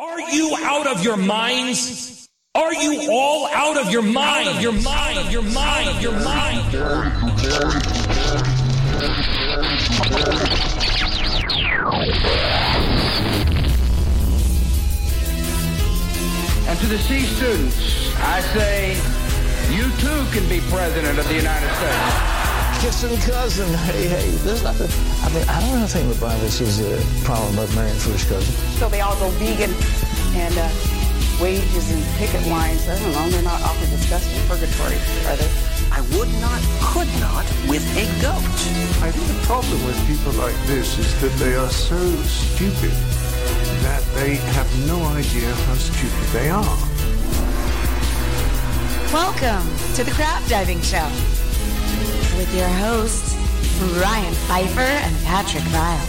Are you out of your minds? Are you all out of your mind? Out of your mind, of your mind, of your mind. And to the C students, I say, you too can be president of the United States. Kissing cousin, hey, there's nothing. I mean, I don't think the Bible says a problem about marrying first cousin. So they all go vegan and wages and picket lines. I don't know, they're not awfully disgusting purgatory, are they? I would not, could not with a goat. I think the problem with people like this is that they are so stupid that they have no idea how stupid they are. Welcome to the Crab Diving Show with your hosts, Ryan Pfeiffer and Patrick Vile.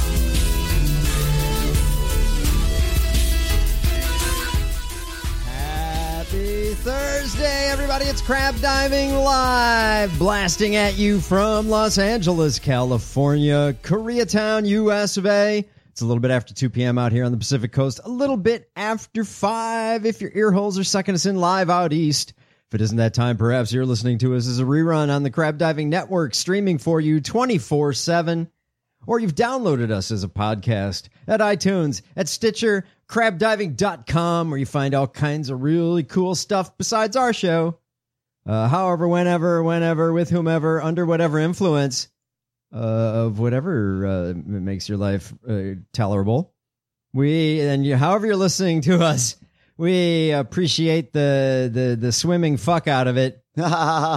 Happy Thursday, everybody. It's Crab Diving Live, blasting at you from Los Angeles, California, Koreatown, US of A. It's a little bit after 2 p.m. out here on the Pacific Coast, a little bit after 5 if your ear holes are sucking us in live out east. If it isn't that time, perhaps you're listening to us as a rerun on the Crab Diving Network, streaming for you 24/7. Or you've downloaded us as a podcast at iTunes, at Stitcher, crabdiving.com, where you find all kinds of really cool stuff besides our show. However, whenever, with whomever, under whatever influence of whatever makes your life tolerable. However you're listening to us, we appreciate the swimming fuck out of it. We're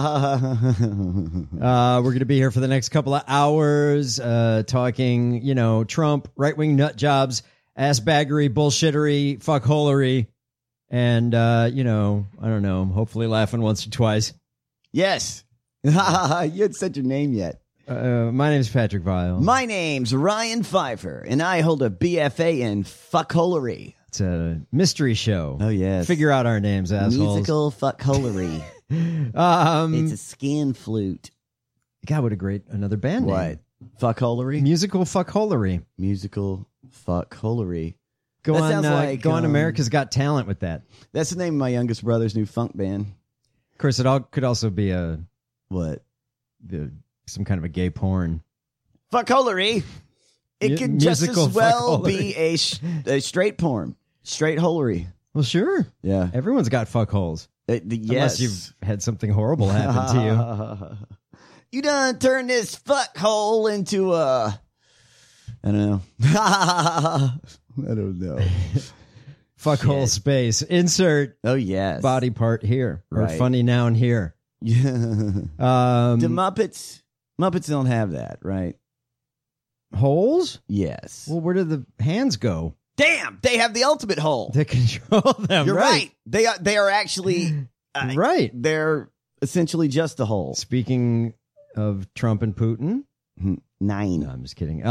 going to be here for the next couple of hours talking, Trump, right-wing nut jobs, ass-baggery, bullshittery, fuckholery, and, I don't know, hopefully laughing once or twice. Yes. You hadn't said your name yet. My name's Patrick Vile. My name's Ryan Pfeiffer, and I hold a BFA in fuckholery. It's a mystery show. Oh, yes. Figure out our names, assholes. Musical fuckholery. It's a skin flute. God, what a great another band name. What? Fuckholery? Musical fuckholery. Musical fuckholery. Go on America's Got Talent with that. That's the name of my youngest brother's new funk band. Of course, it could also be what? Some kind of a gay porn. Fuckholery. It could just as well be a straight porn. Straight holery. Well, sure. Yeah. Everyone's got fuckholes. Yes. Unless you've had something horrible happen to you. You done turn this fuckhole into a... I don't know. I don't know. Fuckhole space. Insert. Oh, yes. Body part here. Or right. Funny noun here. Yeah. The Muppets don't have that, right? Holes? Yes. Well, where do the hands go? Damn, they have the ultimate hole. They control them. You're right. They are actually right. They're essentially just a hole. Speaking of Trump and Putin, 9. No, I'm just kidding.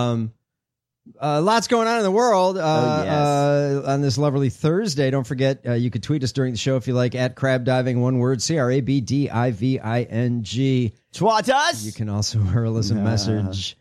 Lots going on in the world yes. On this lovely Thursday. Don't forget, you could tweet us during the show if you like, at Crab Diving, one word, CRABDIVING. Twat us. You can also hurl us a message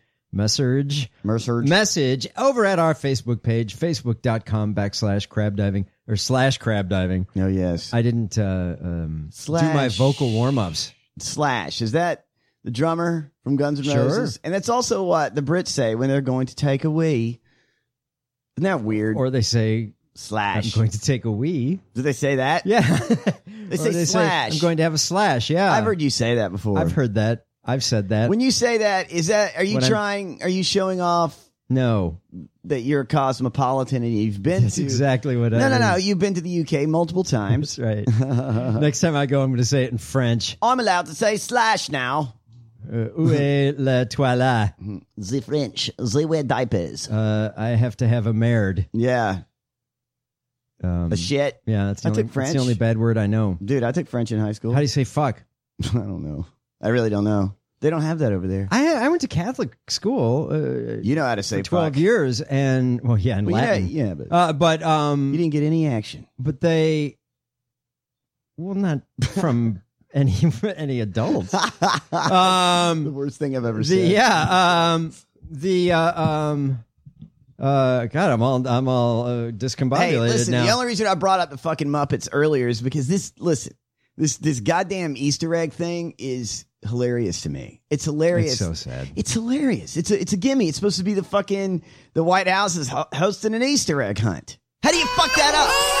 over at our Facebook page, facebook.com/crabdiving or /crabdiving. Oh, yes. I didn't do my vocal warm-ups. Slash. Is that the drummer from Guns N' Sure. Roses? And that's also what the Brits say when they're going to take a wee. Isn't that weird? Or they say, slash. I'm going to take a wee. Do they say that? Yeah. They say slash. I'm going to have a slash, yeah. I've heard you say that before. I've heard that. I've said that. When you say that, are you showing off No. that you're cosmopolitan and you've been That's to... exactly what I No. You've been to the UK multiple times. That's right. Next time I go, I'm going to say it in French. I'm allowed to say slash now. Où est la toilette? The French, they wear diapers. I have to have a merde. Yeah. A shit. Yeah, that's took that's French. the only bad word I know. Dude, I took French in high school. How do you say fuck? I don't know. I really don't know. They don't have that over there. I went to Catholic school. You know how to say for 12 fuck. years, and in Latin. Yeah, but you didn't get any action. But they, not from any adults. The worst thing I've ever said. God, I'm all discombobulated Hey, listen, now. the only reason I brought up the fucking Muppets earlier is because this goddamn Easter egg thing is hilarious to me. It's hilarious. It's so sad. It's hilarious. It's a gimme. It's supposed to be the White House is hosting an Easter egg hunt. How do you fuck that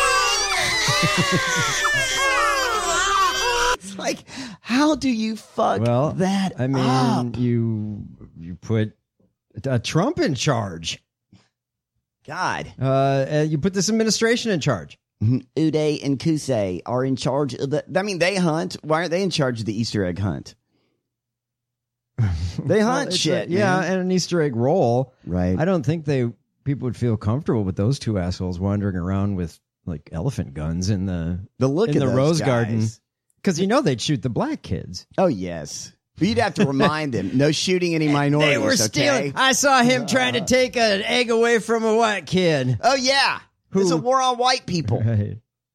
up? It's like, how do you fuck that I mean, up? you put Trump in charge. God. You put this administration in charge. Uday and Kusei are in charge of they hunt. Why aren't they in charge of the Easter egg hunt? They hunt shit. And an Easter egg roll. Right. I don't think people would feel comfortable with those two assholes wandering around with like elephant guns in the Rose Garden, because they'd shoot the black kids. Oh yes. But you'd have to remind them, no shooting any minorities. They were stealing. I saw him trying to take an egg away from a white kid. Oh yeah. It's a war on white people. Right.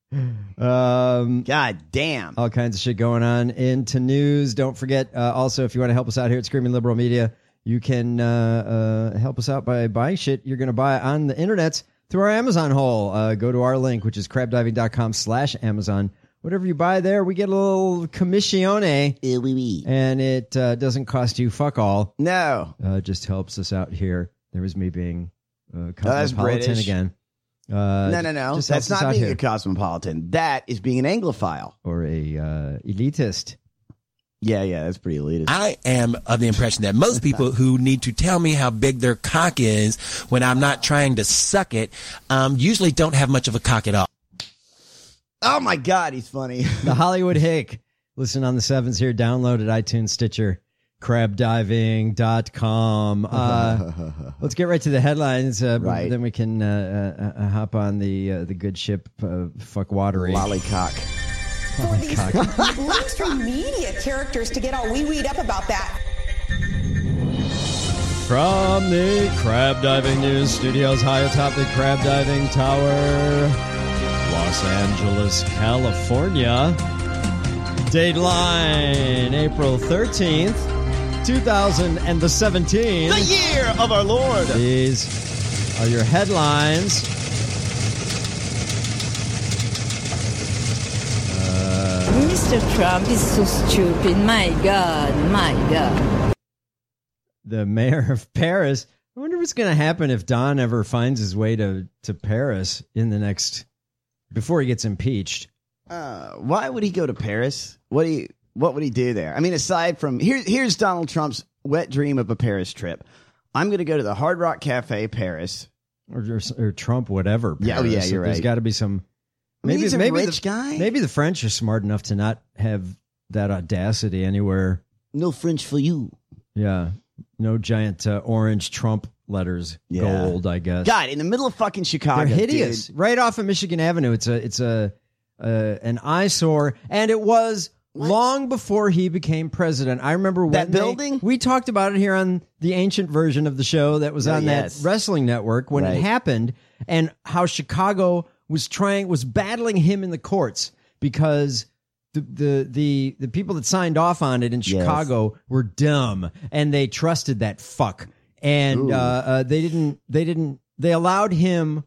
God damn. All kinds of shit going on into news. Don't forget, also, if you want to help us out here at Screaming Liberal Media, you can help us out by buying shit you're going to buy on the internet through our Amazon hole. Go to our link, which is crabdiving.com/Amazon. Whatever you buy there, we get a little commissione. And it doesn't cost you fuck all. No. It just helps us out here. There was me being cosmopolitan again. No. That's not being a cosmopolitan. That is being an Anglophile. Or a elitist. Yeah, that's pretty elitist. I am of the impression that most people who need to tell me how big their cock is when I'm not trying to suck it, usually don't have much of a cock at all. Oh my God, he's funny. The Hollywood Hick. Listen on the 7s here. Download at iTunes, Stitcher, crabdiving.com. Let's get right to the headlines. Right. Then we can hop on the good ship, fuck watery. Lollycock. For these mainstream media characters to get all wee-weed up about that. From the Crab Diving News Studios high atop the Crab Diving Tower, Los Angeles, California. Dateline, April 13th, 2017. The year of our Lord. These are your headlines. Mr. Trump is so stupid. My God. The mayor of Paris. I wonder what's going to happen if Don ever finds his way to Paris in the next... before he gets impeached. Why would he go to Paris? What would he do there? I mean, aside from... Here's Donald Trump's wet dream of a Paris trip. I'm going to go to the Hard Rock Cafe, Paris. Or Trump, whatever. Paris. Yeah, you're right. There's got to be some... Maybe he's a rich guy? Maybe the French are smart enough to not have that audacity anywhere. No French for you. Yeah. No giant orange Trump letters. Yeah. Gold, I guess. God, in the middle of fucking Chicago. They're hideous. Dude. Right off of Michigan Avenue. It's an eyesore. And it was long before he became president. I remember when that building? We talked about it here on the ancient version of the show that was on that wrestling network when it happened, and how Chicago was battling him in the courts because the people that signed off on it in Chicago were dumb and they trusted that fuck, and they allowed him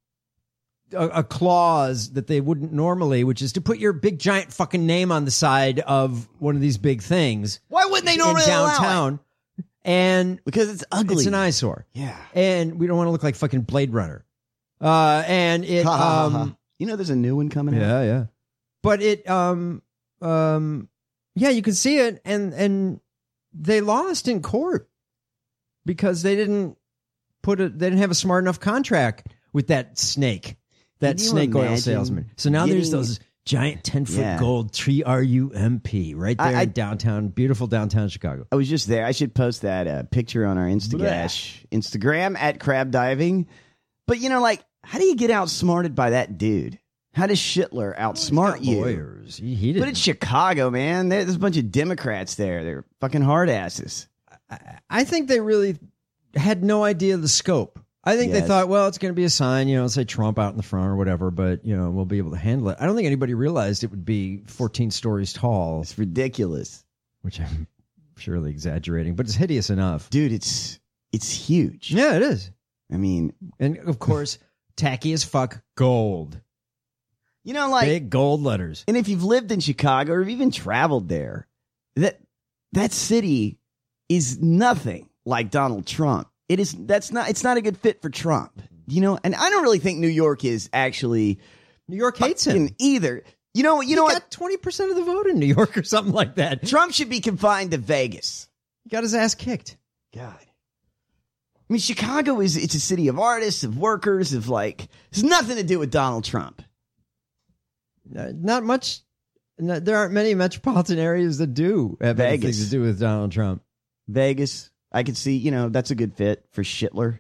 a clause that they wouldn't normally, which is to put your big giant fucking name on the side of one of these big things. Why wouldn't they normally downtown? Allow it? And because it's ugly, it's an eyesore. Yeah, and we don't want to look like fucking Blade Runner. And it, there's a new one coming out. Yeah. But it, you can see it, and they lost in court because they didn't have a smart enough contract with that snake, snake oil salesman. So now there's those giant 10-foot gold TRUMP right there in downtown, beautiful downtown Chicago. I was just there. I should post that picture on our Instagram at Crab Diving. But, how do you get outsmarted by that dude? How does Schittler outsmart you? Lawyers. He didn't. But it's Chicago, man. There's a bunch of Democrats there. They're fucking hard asses. I think they really had no idea of the scope. I think they thought, well, it's going to be a sign, say Trump out in the front or whatever, but, we'll be able to handle it. I don't think anybody realized it would be 14 stories tall. It's ridiculous. Which I'm surely exaggerating, but it's hideous enough. Dude, it's huge. Yeah, it is. I mean, and of course, tacky as fuck gold. You know, like big gold letters. And if you've lived in Chicago or even traveled there, that city is nothing like Donald Trump. It's not a good fit for Trump. You know, and I don't really think New York is actually. New York hates him either. You know what? 20% of the vote in New York or something like that. Trump should be confined to Vegas. He got his ass kicked. God. I mean, Chicago it's a city of artists, of workers, of it's nothing to do with Donald Trump. Not much. There aren't many metropolitan areas that do have anything to do with Donald Trump. Vegas, I could see, that's a good fit for Schittler.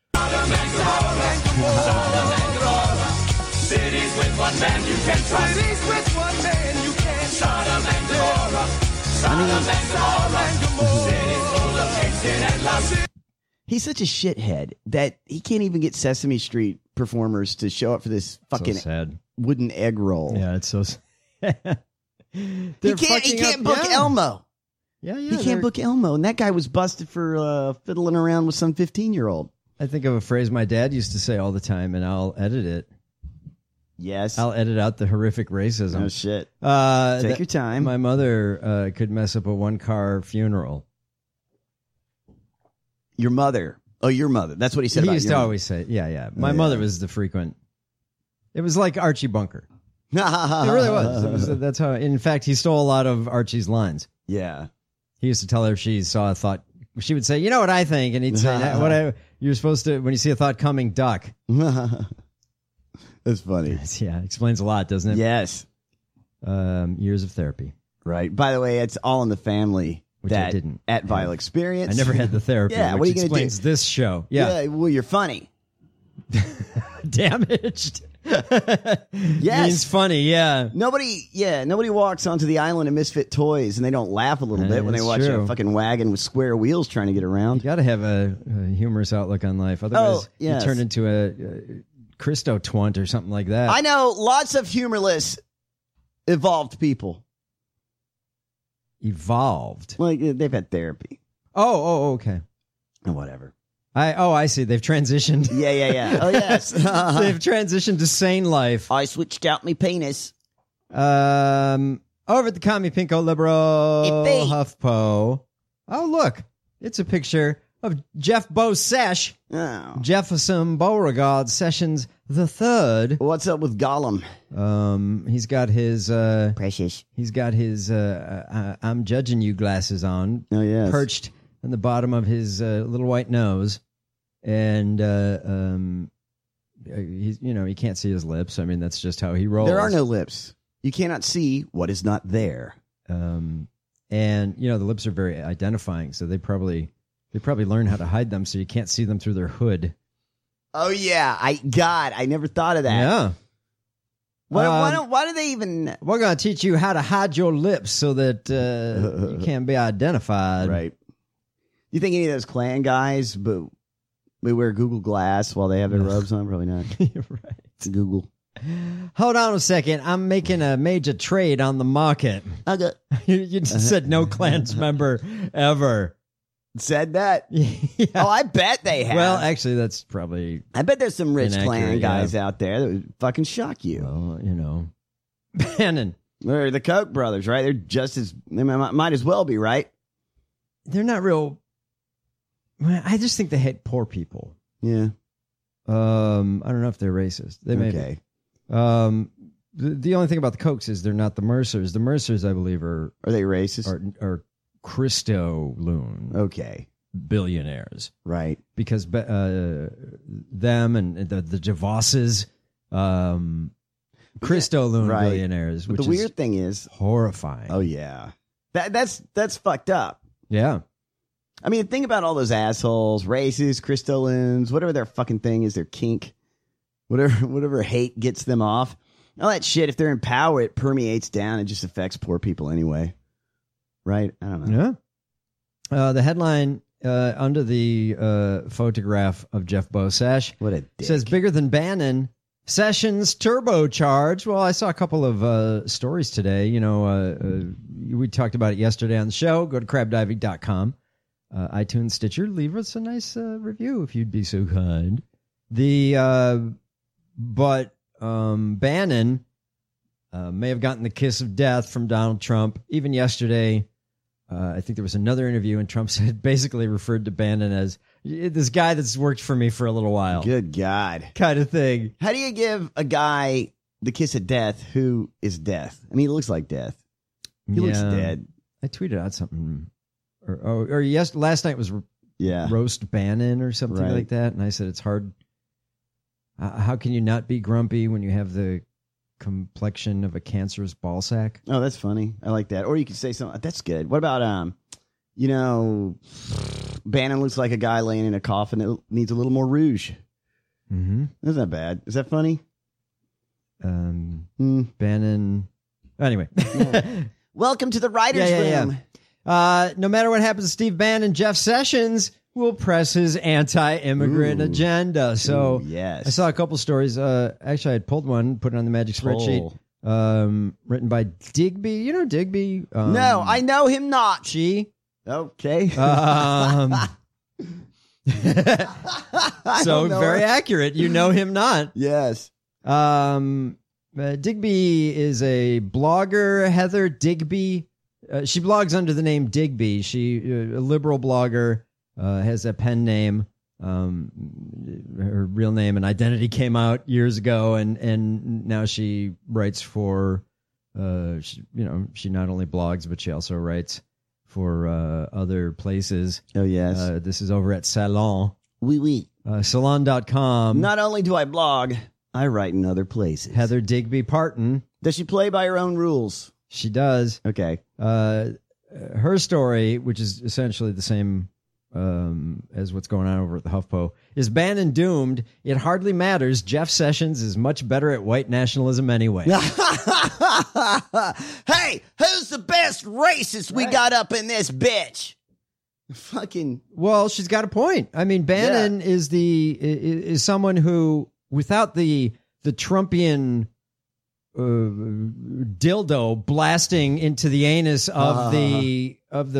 Cities with one man you can trust. Cities with one man you can trust. Sodom and Gomorrah. Sodom and Gomorrah. Cities full of Kingston and Los. He's such a shithead that he can't even get Sesame Street performers to show up for this fucking wooden egg roll. Yeah, it's so sad. He can't book Elmo. Yeah, he can't book Elmo. And that guy was busted for fiddling around with some 15-year-old. I think of a phrase my dad used to say all the time, and I'll edit it. Yes. I'll edit out the horrific racism. Oh, shit. Take your time. My mother could mess up a one-car funeral. Your mother. Oh, your mother. That's what he said He about used to always say, yeah. My mother was the frequent. It was like Archie Bunker. It really was. That's how. In fact, he stole a lot of Archie's lines. Yeah. He used to tell her if she saw a thought, she would say, "You know what I think," and he'd say, "You're supposed to when you see a thought coming, duck." That's funny. Yeah, explains a lot, doesn't it? Yes. Years of therapy. Right. By the way, it's all in the family. Which I didn't. At Vile Experience. I never had the therapy. Yeah, which what are you going to do? Explains this show. Yeah. Well, you're funny. Damaged. Yes. Means funny, yeah. Nobody walks onto the island of Misfit Toys and they don't laugh a little bit when they watch a fucking wagon with square wheels trying to get around. You got to have a humorous outlook on life. Otherwise, you turn into a Christo twant or something like that. I know lots of humorless, evolved people. Evolved? Like, they've had therapy. Oh, okay. Or whatever. I see. They've transitioned. Yeah. Oh, yes. They've transitioned to sane life. I switched out my penis. Over at the Commie Pinko Liberal HuffPo. Oh, look. It's a picture of Jeff Bosesh. Oh. Jefferson Beauregard Sessions the Third. What's up with Gollum? He's got his precious. He's got his I'm judging you glasses on. Oh yes. Perched on the bottom of his little white nose, and he's he can't see his lips. I mean, that's just how he rolls. There are no lips. You cannot see what is not there. And the lips are very identifying, so they probably learn how to hide them so you can't see them through their hood. Oh yeah, I never thought of that. Yeah. Why do they even? We're gonna teach you how to hide your lips so that you can't be identified. Right. You think any of those Klan guys, but we wear Google Glass while they have their robes on? Probably not. Right. It's Google. Hold on a second. I'm making a major trade on the market. Okay. You just said no Klans member ever. Said that? Yeah. Oh, I bet they have. Well, actually, that's probably. I bet there's some rich inaccurate, Klan guys out there that would fucking shock you. Well, Bannon. They're the Koch brothers, right? They're just as. They might as well be, right? They're not real. I just think they hate poor people. Yeah. I don't know if they're racist. They may be. The only thing about the Kochs is they're not the Mercers. The Mercers, I believe, are they racist? Are Christo loon. Okay. Billionaires. Right. Because them and the DeVosses, Christo loon billionaires. But which the weird thing is horrifying. Oh yeah. That's fucked up. Yeah. I mean, think about all those assholes, racists, Christo loons, whatever their fucking thing is, their kink, whatever hate gets them off. All that shit, if they're in power, it permeates down. It just affects poor people anyway. Right? I don't know. Yeah. The headline under the photograph of Jeff Bosesh says, bigger than Bannon, Sessions turbocharged. Well, I saw a couple of stories today. We talked about it yesterday on the show. Go to crabdiving.com. iTunes, Stitcher, leave us a nice review if you'd be so kind. But Bannon may have gotten the kiss of death from Donald Trump. Even yesterday, I think there was another interview, and Trump basically referred to Bannon as this guy that's worked for me for a little while. Good God. Kind of thing. How do you give a guy the kiss of death who is death? I mean, he looks like death. He looks dead. I tweeted out something. Last night was roast Bannon or something like that, and I said it's hard. How can you not be grumpy when you have the complexion of a cancerous ball sack? Oh, that's funny. I like that. Or you could say something. That's good. What about Bannon looks like a guy laying in a coffin that needs a little more rouge. Mm-hmm. That's not bad. Is that funny? Bannon. Anyway. Welcome to the writer's room. No matter what happens to Steve Bannon, Jeff Sessions will press his anti-immigrant agenda. So yes. I saw a couple stories. Actually, I had pulled one, put it on the magic spreadsheet. Written by Digby. You know Digby? No, I know him not. Okay. So very accurate. You know him not. Yes. Digby is a blogger, Heather Digby. She blogs under the name Digby. She a liberal blogger, has a pen name. Her real name and identity came out years ago, and now she writes for. She not only blogs, but she also writes for other places. Oh yes, this is over at Salon. Oui. Salon.com. Not only do I blog, I write in other places. Heather Digby Parton. Does she play by her own rules? She does. Okay. Her story, which is essentially the same as what's going on over at the HuffPo, is Bannon doomed. It hardly matters. Jeff Sessions is much better at white nationalism anyway. Hey, who's the best racist we got up in this bitch? Fucking. Well, she's got a point. I mean, Bannon is someone who, without the Trumpian dildo blasting into the anus of the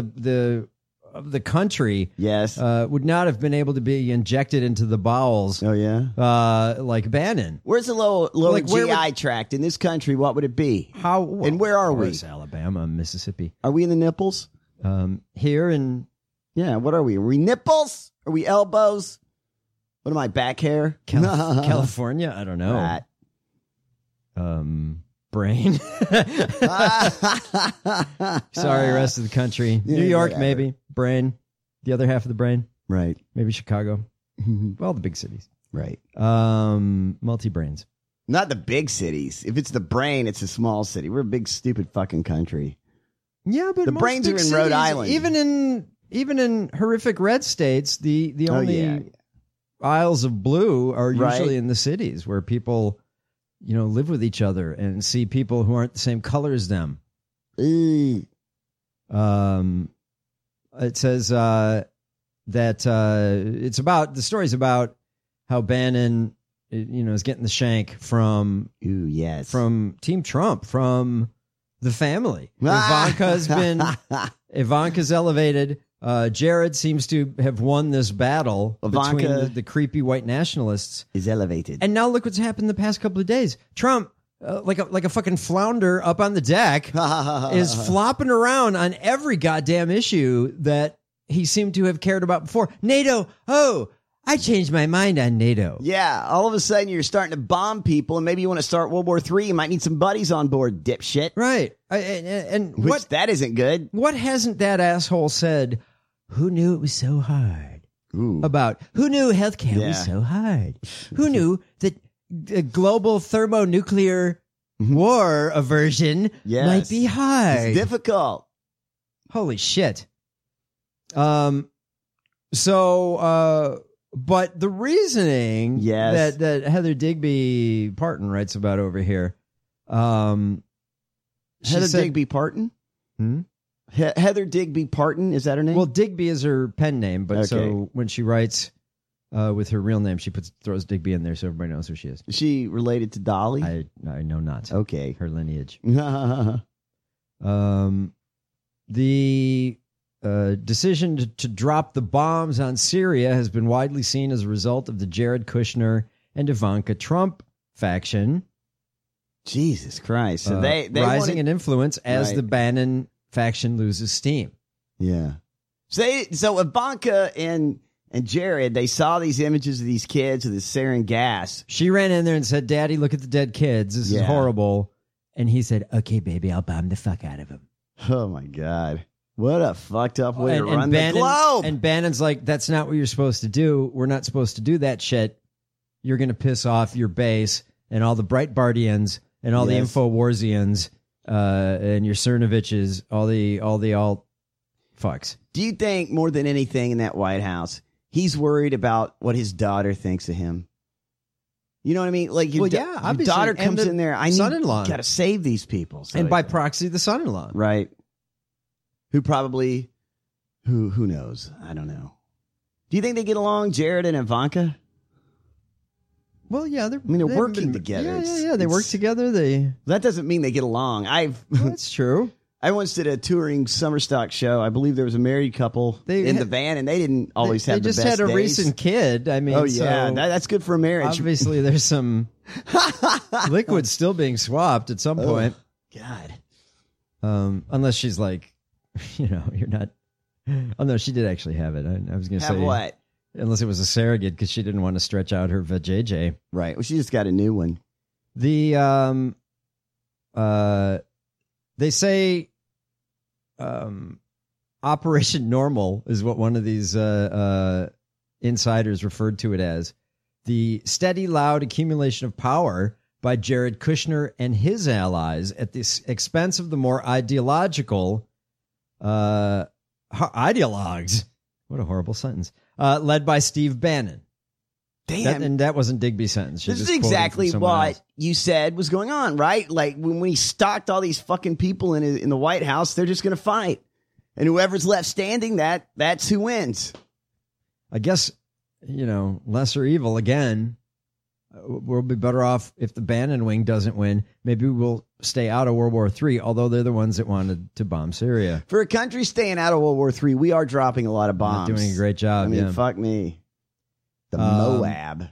country, yes, would not have been able to be injected into the bowels. Oh yeah, like Bannon. Where's the lower GI tract in this country? What would it be? How and where are we? Alabama, Mississippi. Are we in the nipples? Here in what are we? Are we nipples? Are we elbows? What am I? Back hair? California? I don't know. Right. Brain. Sorry, rest of the country. New York, whatever. Maybe. Brain. The other half of the brain. Right. Maybe Chicago. Well, the big cities. Right. Multi-brains. Not the big cities. If it's the brain, it's a small city. We're a big, stupid fucking country. Yeah, but the brains are in cities, Rhode Island. Even in horrific red states, the only aisles of blue are usually in the cities where people, live with each other and see people who aren't the same color as them. It says that the story's about how Bannon, is getting the shank from Team Trump, from the family. Ivanka's elevated. Jared seems to have won this battle between the creepy white nationalists. Is elevated. And now look what's happened the past couple of days. Trump, like a fucking flounder up on the deck, is flopping around on every goddamn issue that he seemed to have cared about before. NATO, I changed my mind on NATO. Yeah, all of a sudden you're starting to bomb people, and maybe you want to start World War III. You might need some buddies on board, dipshit. Right. That isn't good. What hasn't that asshole said? Who knew it was so hard? About who knew healthcare was so hard? Who knew that the global thermonuclear war aversion might be hard? It's difficult. Holy shit. But the reasoning that Heather Digby Parton writes about over here. Heather Digby Parton? Heather Digby Parton, is that her name? Well, Digby is her pen name, but so when she writes with her real name, she throws Digby in there so everybody knows who she is. Is she related to Dolly? I know not. Okay. Her lineage. decision to drop the bombs on Syria has been widely seen as a result of the Jared Kushner and Ivanka Trump faction. Jesus Christ. So they rising in influence as Right. the Bannon faction loses steam. Yeah. So Ivanka and Jared, they saw these images of these kids with this sarin gas. She ran in there and said, Daddy, look at the dead kids. This is Yeah. horrible. And he said, okay, baby, I'll bomb the fuck out of them. Oh, my God. What a fucked up way to run Bannon, the globe. And Bannon's like, that's not what you're supposed to do. We're not supposed to do that shit. You're going to piss off your base and all the Breitbartians and all Yes. the InfoWarsians and your Cernoviches, all the alt fucks. Do you think more than anything in that White House, he's worried about what his daughter thinks of him? You know what I mean? Like your, your obviously. daughter And comes the in there. son-in-law. Got to save these people. So And by proxy, the son-in-law. right. Who probably, who knows? I don't know. Do you think they get along, Jared and Ivanka? Well, yeah, they're working been- together. Yeah, they work together. That doesn't mean they get along. That's true. I once did a touring summer stock show. I believe there was a married couple in the van, and they didn't always have the best They just had a days. recent kid. I mean, Oh yeah, so that's good for a marriage. obviously there's some liquid still being swapped at some point. God. Unless she's like, you're not. Oh no, she did actually have it. I was going to Have say what? Unless it was a surrogate because she didn't want to stretch out her vajayjay. Right. Well, she just got a new one. The they say Operation Normal is what one of these insiders referred to it as. The steady, loud accumulation of power by Jared Kushner and his allies at the expense of the more ideological ideologues. What a horrible sentence. Led by Steve Bannon. Damn. And that wasn't Digby's sentence. She This is just quoted from exactly someone what else. you said was going on, right? Like when he stocked all these fucking people in the White House, they're just going to fight. And whoever's left standing, that's who wins. I guess, lesser evil again. We'll be better off if the Bannon wing doesn't win. Maybe we'll stay out of World War III, although they're the ones that wanted to bomb Syria. For a country staying out of World War III, we are dropping a lot of bombs. Not doing a great job. I mean, yeah. fuck me. The Moab.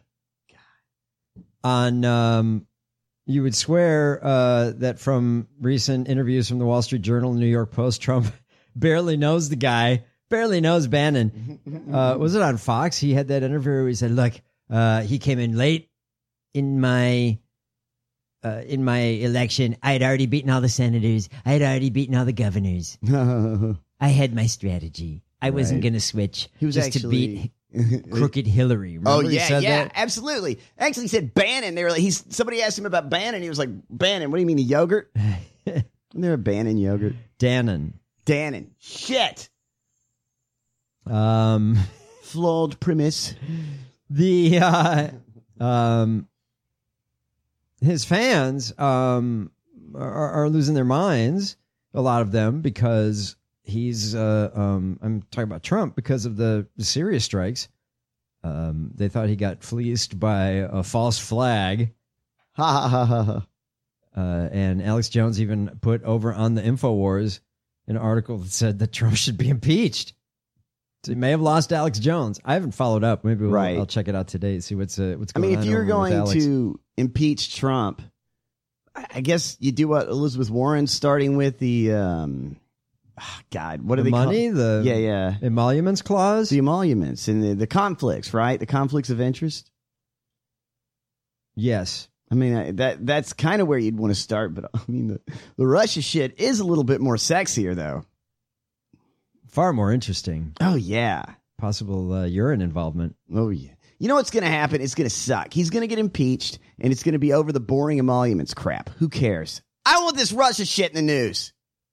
On, you would swear that from recent interviews from the Wall Street Journal and New York Post, Trump barely knows the guy, barely knows Bannon. Was it on Fox? He had that interview where he said, look, he came in late in my election. I had already beaten all the senators. I had already beaten all the governors. I had my strategy. I wasn't Right. going to switch He was just to actually- beat crooked Hillary. Remember Oh he yeah, said yeah, that? absolutely. Actually, he said Bannon. They were like, somebody asked him about Bannon. He was like, Bannon. What do you mean, a yogurt? Isn't there a Bannon yogurt? Dannon. Shit. Flawed premise. The his fans are losing their minds, a lot of them, because he's I'm talking about Trump because of the Syria strikes. They thought he got fleeced by a false flag. Ha ha ha ha. And Alex Jones even put over on the InfoWars an article that said that Trump should be impeached. So he may have lost Alex Jones. I haven't followed up. Maybe I'll check it out today to see what's going on. I mean, if you're over with going Alex. to impeach Trump, I guess you do what Elizabeth Warren's starting with the God, what the are they money, called? the emoluments clause, the emoluments, and the conflicts, right? The conflicts of interest. Yes. I mean, that's kind of where you'd want to start, but I mean, the Russia shit is a little bit more sexier, though. Far more interesting. Oh, yeah. Possible urine involvement. Oh, yeah. You know what's going to happen? It's going to suck. He's going to get impeached, and it's going to be over the boring emoluments crap. Who cares? I want this Russia shit in the news.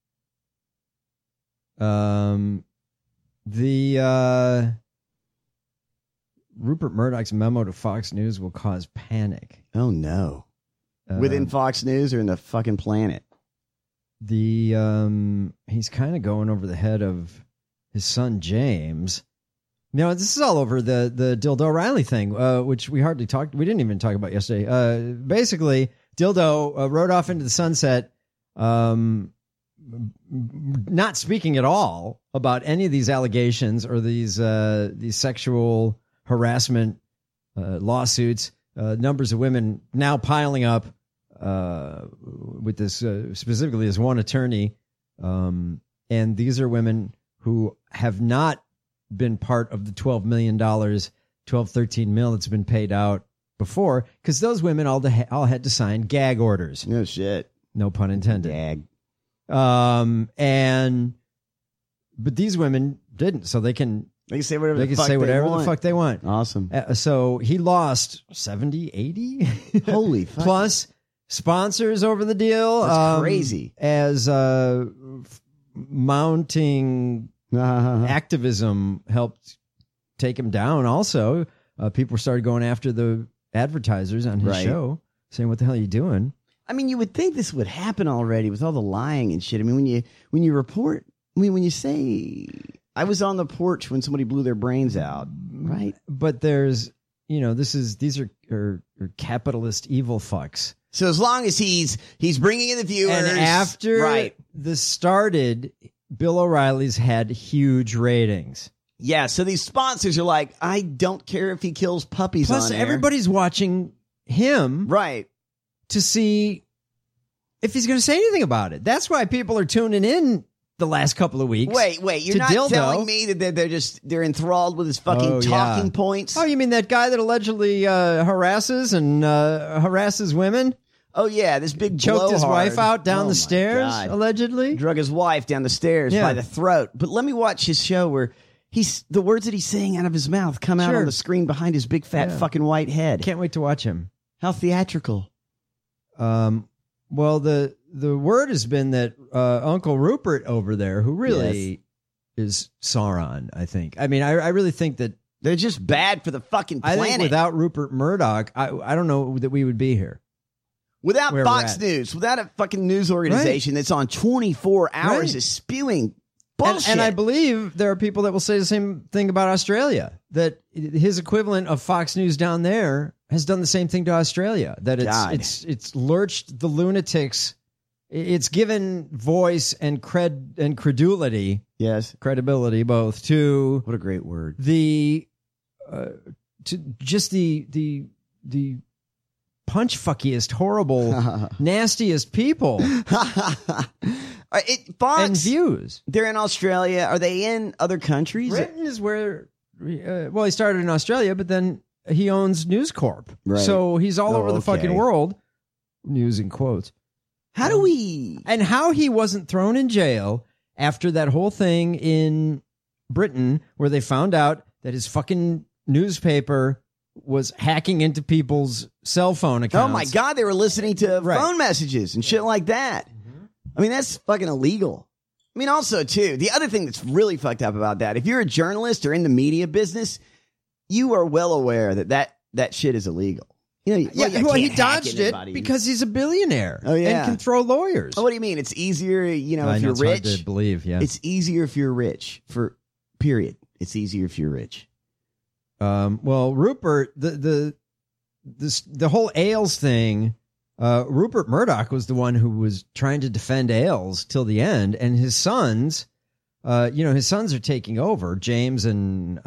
Rupert Murdoch's memo to Fox News will cause panic. Oh, no. Within Fox News or in the fucking planet? He's kind of going over the head of his son James. This is all over the Dildo O'Reilly thing, which we didn't even talk about yesterday. Basically, Dildo rode off into the sunset not speaking at all about any of these allegations or these sexual harassment lawsuits. Numbers of women now piling up with this specifically as one attorney, and these are women who have not been part of the $12 million, 13 mil that's been paid out before, because those women all had to sign gag orders. No shit. No pun intended. Gag. But these women didn't, so they can say whatever the fuck they want. Awesome. So he lost 70, 80? Holy fuck. Plus sponsors over the deal. That's crazy. As mounting activism helped take him down. Also, people started going after the advertisers on his show, saying, "What the hell are you doing?" I mean, you would think this would happen already with all the lying and shit. I mean, when you report, when you say, "I was on the porch when somebody blew their brains out," right? But there's, these are capitalist evil fucks. So as long as he's bringing in the viewers, and after this started, Bill O'Reilly's had huge ratings. Yeah, so these sponsors are like, I don't care if he kills puppies. Plus, on air. everybody's watching him, to see if he's going to say anything about it. That's why people are tuning in the last couple of weeks. Wait, you're not telling me that they're enthralled with his fucking talking points? Oh, you mean that guy that allegedly harasses women? Oh yeah, this big choked his blowhard. wife out down the stairs, God. allegedly. Drug his wife down the stairs by the throat. But let me watch his show where the words that he's saying out of his mouth come out on the screen behind his big fat fucking white head. Can't wait to watch him. How theatrical. Well, the word has been that Uncle Rupert over there, who really is Sauron, I think. I mean, I really think that they're just bad for the fucking planet. I think without Rupert Murdoch, I don't know that we would be here. Without Fox News, without a fucking news organization that's on 24 hours is spewing bullshit. And I believe there are people that will say the same thing about Australia, that his equivalent of Fox News down there has done the same thing to Australia, that it's lurched the lunatics. It's given voice and credibility. Yes. Credibility both to what a great word. To just the punch fuckiest, horrible, nastiest people. Fox and views. They're in Australia. Are they in other countries? Britain is where. Well, he started in Australia, but then he owns News Corp. Right. So he's all over the fucking world. News in quotes. How do we? And how he wasn't thrown in jail after that whole thing in Britain where they found out that his fucking newspaper was hacking into people's cell phone accounts. Oh my God, they were listening to phone messages and shit like that. I mean, that's fucking illegal. I mean, also, too, the other thing that's really fucked up about that, if you're a journalist or in the media business, you are well aware that shit is illegal. You know, he dodged it because he's a billionaire and can throw lawyers. Oh, what do you mean? It's easier, if you're it's rich. Hard to believe, It's easier if you're rich, period. It's easier if you're rich. Well, Rupert, the whole Ailes thing, Rupert Murdoch was the one who was trying to defend Ailes till the end, and his sons, his sons are taking over. James and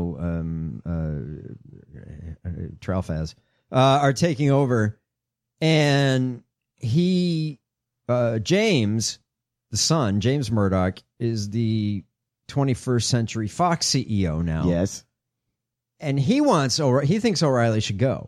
Tralfaz are taking over, and James, the son, James Murdoch, is the 21st Century Fox CEO now. Yes. And he thinks O'Reilly should go.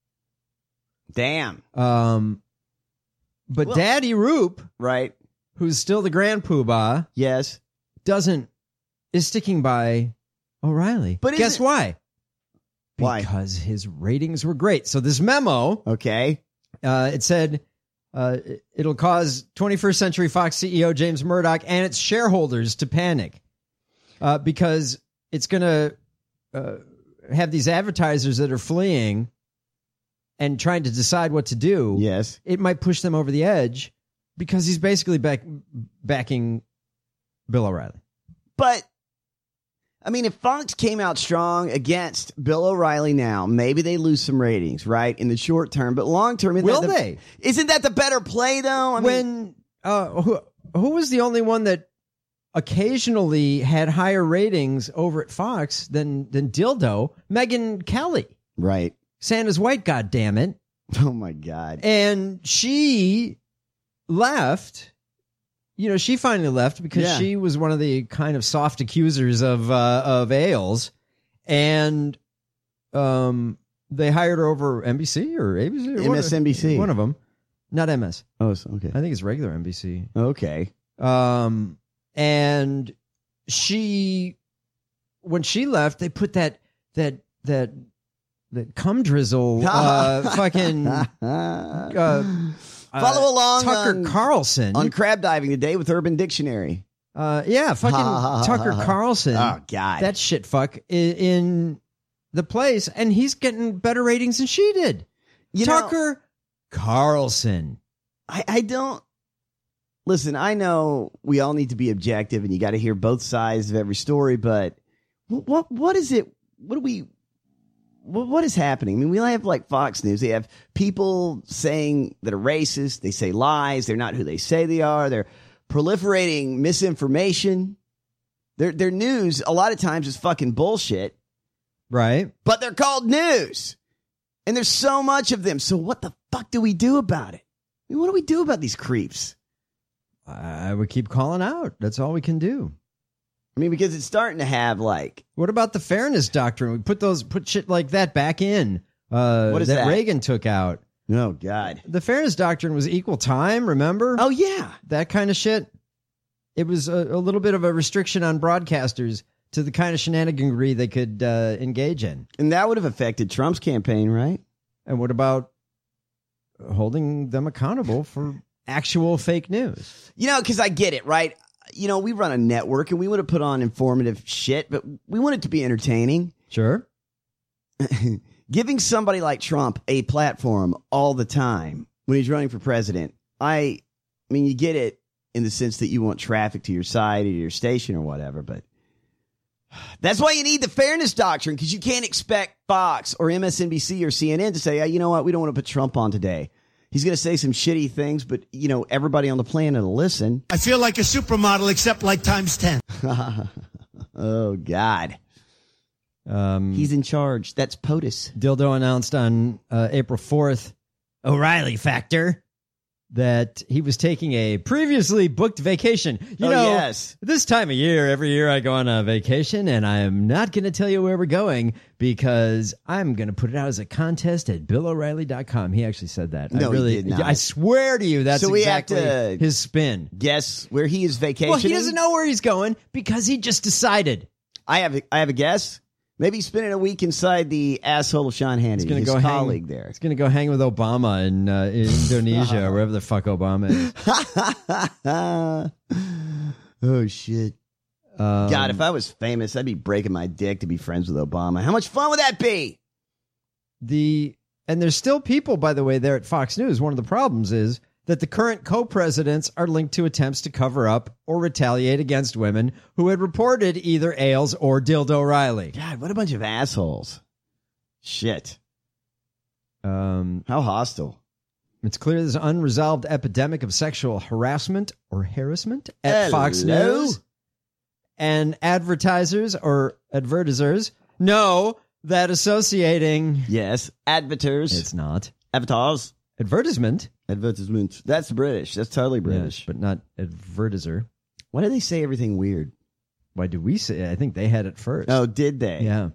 Damn. But Daddy Roop, right, who's still the grand poobah, yes, is sticking by O'Reilly. But guess why? Why? Because his ratings were great. So this memo, it said it'll cause 21st Century Fox CEO James Murdoch and its shareholders to panic because it's going to have these advertisers that are fleeing and trying to decide what to do. Yes. It might push them over the edge because he's basically backing Bill O'Reilly. But, I mean, if Fox came out strong against Bill O'Reilly now, maybe they lose some ratings, right? In the short term, but long term, isn't that the better play, though? who was the only one that occasionally had higher ratings over at Fox than Dildo? Megyn Kelly. Right. Santa's white, goddammit. Oh, my God. And she left. You know, she finally left because she was one of the kind of soft accusers of Ailes. And they hired her over NBC or ABC? Or MSNBC. One of them. Not MS. Oh, okay. I think it's regular NBC. Okay. And when she left, they put that cum drizzle fucking follow along Tucker Carlson on Crab Diving today with Urban Dictionary. Tucker Carlson. Oh, God. That shit fuck in the place, and he's getting better ratings than she did. Tucker Carlson. I don't listen. I know we all need to be objective, and you got to hear both sides of every story. But what is it? What is happening? I mean, we have like Fox News. They have people saying that are racist. They say lies. They're not who they say they are. They're proliferating misinformation. Their news a lot of times is fucking bullshit. Right. But they're called news. And there's so much of them. So what the fuck do we do about it? I mean, what do we do about these creeps? I would keep calling out. That's all we can do. I mean, because it's starting to have like... What about the fairness doctrine? We put shit like that back in. What is that? Reagan took out. Oh, God. The fairness doctrine was equal time, remember? Oh, yeah. That kind of shit. It was a little bit of a restriction on broadcasters to the kind of shenaniganry they could engage in. And that would have affected Trump's campaign, right? And what about holding them accountable for actual fake news? You know, because I get it, right? You know, we run a network and we want to put on informative shit, but we want it to be entertaining. Sure. Giving somebody like Trump a platform all the time when he's running for president, I mean, you get it in the sense that you want traffic to your side or your station or whatever, but that's why you need the fairness doctrine, because you can't expect Fox or MSNBC or CNN to say, you know what, we don't want to put Trump on today. He's going to say some shitty things, but, you know, everybody on the planet will listen. I feel like a supermodel, except like times 10. Oh, God. He's in charge. That's POTUS. Dildo announced on April 4th, O'Reilly Factor, that he was taking a previously booked vacation. You know, yes. This time of year, every year I go on a vacation, and I am not going to tell you where we're going because I'm going to put it out as a contest at BillO'Reilly.com. He actually said that. No, he did not. I swear to you, that's so we exactly have to his spin. Guess where he is vacationing? Well, he doesn't know where he's going because he just decided. I have a guess. Maybe he's spending a week inside the asshole of Sean Hannity, his colleague there. He's going to go hang with Obama in Indonesia or wherever the fuck Obama is. Oh, shit. God, if I was famous, I'd be breaking my dick to be friends with Obama. How much fun would that be? And there's still people, by the way, there at Fox News. One of the problems is that the current co-presidents are linked to attempts to cover up or retaliate against women who had reported either Ailes or Dildo O'Reilly. God, what a bunch of assholes. Shit. How hostile. It's clear there's an unresolved epidemic of sexual harassment or harassment at Fox News. And advertisers know that associating... Yes, advertisers. It's not. Avatars. Advertisement. That's British. That's totally British. Yes, but not advertiser. Why do they say everything weird? Why do we say? I think they had it first. Oh, did they? Yeah.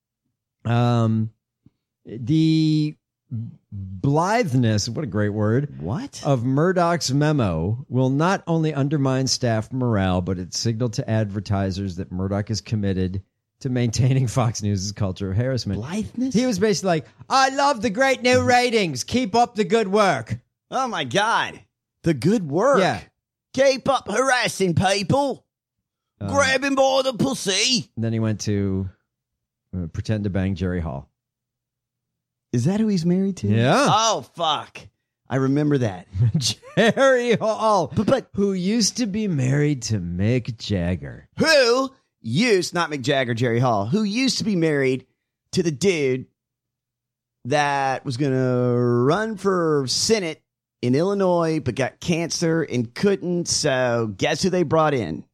The blitheness, what a great word. What? Of Murdoch's memo will not only undermine staff morale, but it signaled to advertisers that Murdoch is committed to maintaining Fox News' culture of harassment. Blitheness? He was basically like, I love the great new ratings. Keep up the good work. Oh, my God. The good work? Yeah. Keep up harassing people. Grab him by the pussy. And then he went to pretend to bang Jerry Hall. Is that who he's married to? Yeah. Oh, fuck. I remember that. Jerry Hall. But who used to be married to Mick Jagger. Not Mick Jagger, Jerry Hall, who used to be married to the dude that was going to run for Senate in Illinois, but got cancer and couldn't. So guess who they brought in?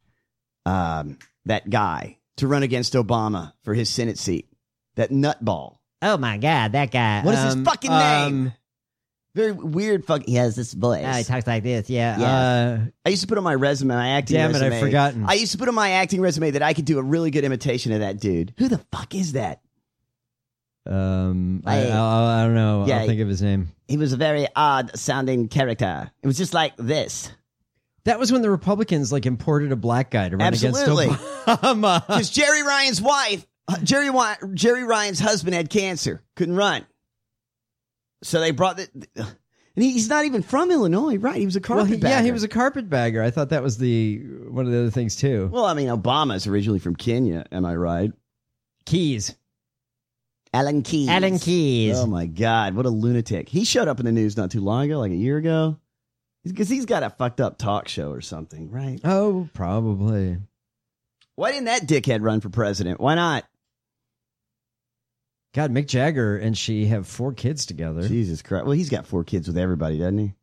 That guy to run against Obama for his Senate seat. That nutball. Oh my God, that guy. What is his fucking name? Very weird fucking. He has this voice. He talks like this. Yeah. I used to put on my resume, my acting resume. Damn it, I've forgotten. I used to put on my acting resume that I could do a really good imitation of that dude. Who the fuck is that? I don't know. Yeah, I'll think of his name. He was a very odd sounding character. It was just like this. That was when the Republicans imported a black guy to run Absolutely. against Obama. Because Jerry Ryan's wife, Jerry Ryan's husband had cancer, couldn't run. So they brought and he's not even from Illinois, right? He was a carpetbagger. Yeah, he was a carpetbagger. I thought that was one of the other things too. Well, I mean, Obama's originally from Kenya. Am I right? Keys. Alan Keyes. Alan Keyes. Oh my God, what a lunatic! He showed up in the news not too long ago, like a year ago. Because he's got a fucked up talk show or something, right? Oh, probably. Why didn't that dickhead run for president? Why not? God, Mick Jagger and she have 4 kids together. Jesus Christ. Well, he's got 4 kids with everybody, doesn't he?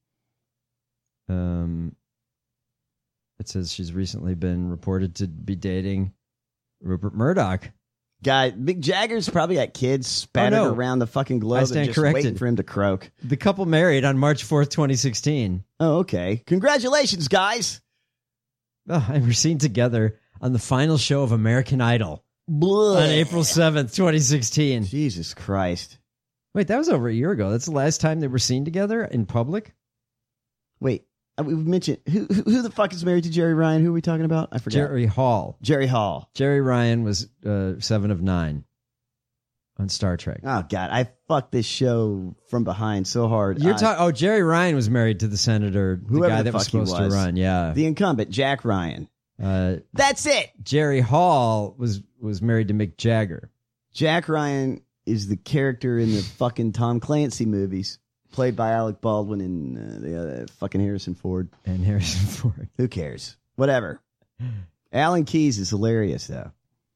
It says she's recently been reported to be dating Rupert Murdoch. Guy, Mick Jagger's probably got kids spattered around the fucking globe and just waiting for him to croak. The couple married on March 4th, 2016. Oh, okay. Congratulations, guys. Oh, and we're seen together on the final show of American Idol on April 7th, 2016. Jesus Christ. Wait, that was over a year ago. That's the last time they were seen together in public? Wait, we mentioned who the fuck is married to Jerry Ryan? Who are we talking about? I forgot. Jerry Hall. Jerry Hall. Jerry Ryan was 7 of 9 on Star Trek. Oh God, I fucked this show from behind so hard. You're talking? Oh, Jerry Ryan was married to the senator, the guy that was supposed to run. Yeah, the incumbent, Jack Ryan. That's it. Jerry Hall was married to Mick Jagger. Jack Ryan is the character in the fucking Tom Clancy movies. Played by Alec Baldwin and the fucking Harrison Ford. And Harrison Ford. Who cares? Whatever. Alan Keyes is hilarious, though.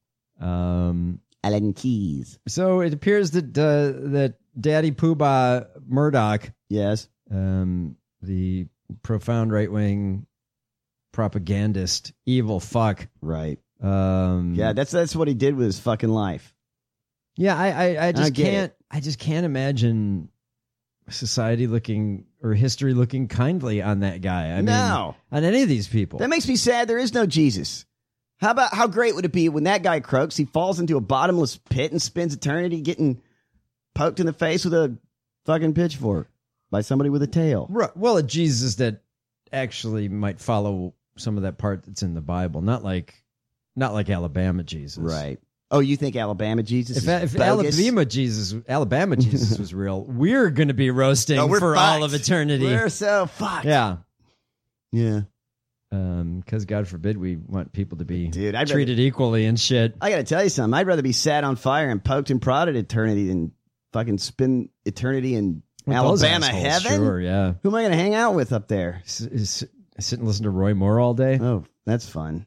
Alan Keyes. So it appears that that Daddy Poobah Murdoch, yes, the profound right-wing propagandist, evil fuck, right? Yeah, that's what he did with his fucking life. Yeah, I just can't imagine society looking or history looking kindly on that guy. I mean, on any of these people. That makes me sad. There is no Jesus. How great would it be when that guy croaks, he falls into a bottomless pit and spends eternity getting poked in the face with a fucking pitchfork by somebody with a tail? Right. Well, a Jesus that actually might follow some of that part that's in the Bible, not like Alabama Jesus. Right. Oh, you think Alabama Jesus if Alabama Jesus was real, we're going to be roasting for fucked. all of eternity. We're so fucked. Yeah. Yeah. Because God forbid we want people to be I'd treated equally and shit. I got to tell you something. I'd rather be set on fire and poked and prodded eternity than fucking spend eternity in Alabama heaven. Sure, yeah. Who am I going to hang out with up there? Sit and listen to Roy Moore all day? Oh, that's fun.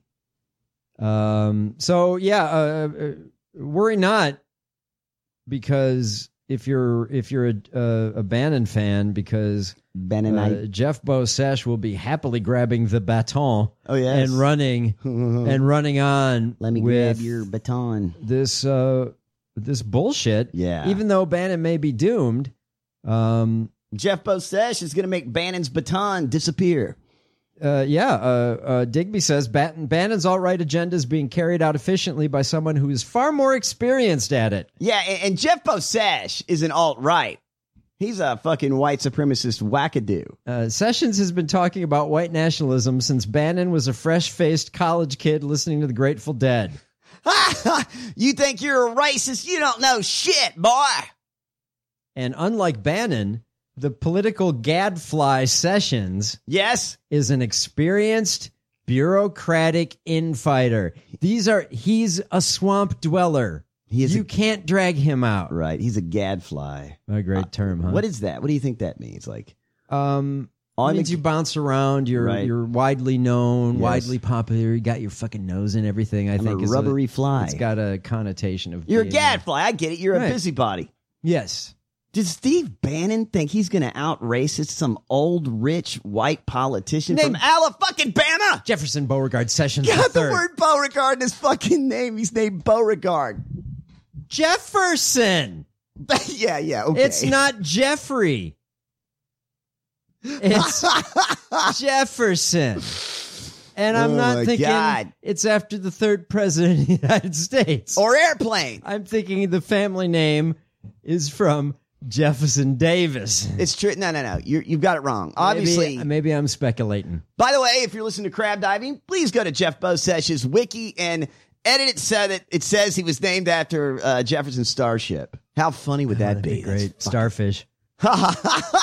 So yeah, worry not, because if you're a Bannon fan, because Jeff Bosesh will be happily grabbing the baton, and running on. Let me grab your baton. This bullshit. Yeah. Even though Bannon may be doomed, Jeff Bosesh is going to make Bannon's baton disappear. Digby says Bannon's alt-right agenda is being carried out efficiently by someone who is far more experienced at it. Yeah, and Jeff Bosesh is an alt-right. He's a fucking white supremacist wackadoo. Sessions has been talking about white nationalism since Bannon was a fresh-faced college kid listening to the Grateful Dead. You think you're a racist? You don't know shit, boy. And unlike Bannon, the political gadfly Sessions is an experienced bureaucratic infighter. He's a swamp dweller. You can't drag him out. Right. He's a gadfly. A great term, huh? What is that? What do you think that means? Like, it means you bounce around. You're widely known, widely popular. You got your fucking nose in everything. I think a rubbery fly. It's got a connotation of you're a gadfly. I get it. You're a busybody. Yes. Did Steve Bannon think he's going to out-racist some old, rich, white politician from Alabama? Jefferson Beauregard Sessions Got the III. word Beauregard in his fucking name. He's named Beauregard. Jefferson. Yeah, okay. It's not Jeffrey. It's Jefferson. And I'm not thinking it's after the third president of the United States. Or airplane. I'm thinking the family name is from Jefferson Davis. It's true. No. You've got it wrong. Obviously. Maybe I'm speculating. By the way, if you're listening to Crab Diving, please go to Jeff Beausesh's wiki and edit it so that it says he was named after Jefferson Starship. How funny would that be? Great. Starfish. God,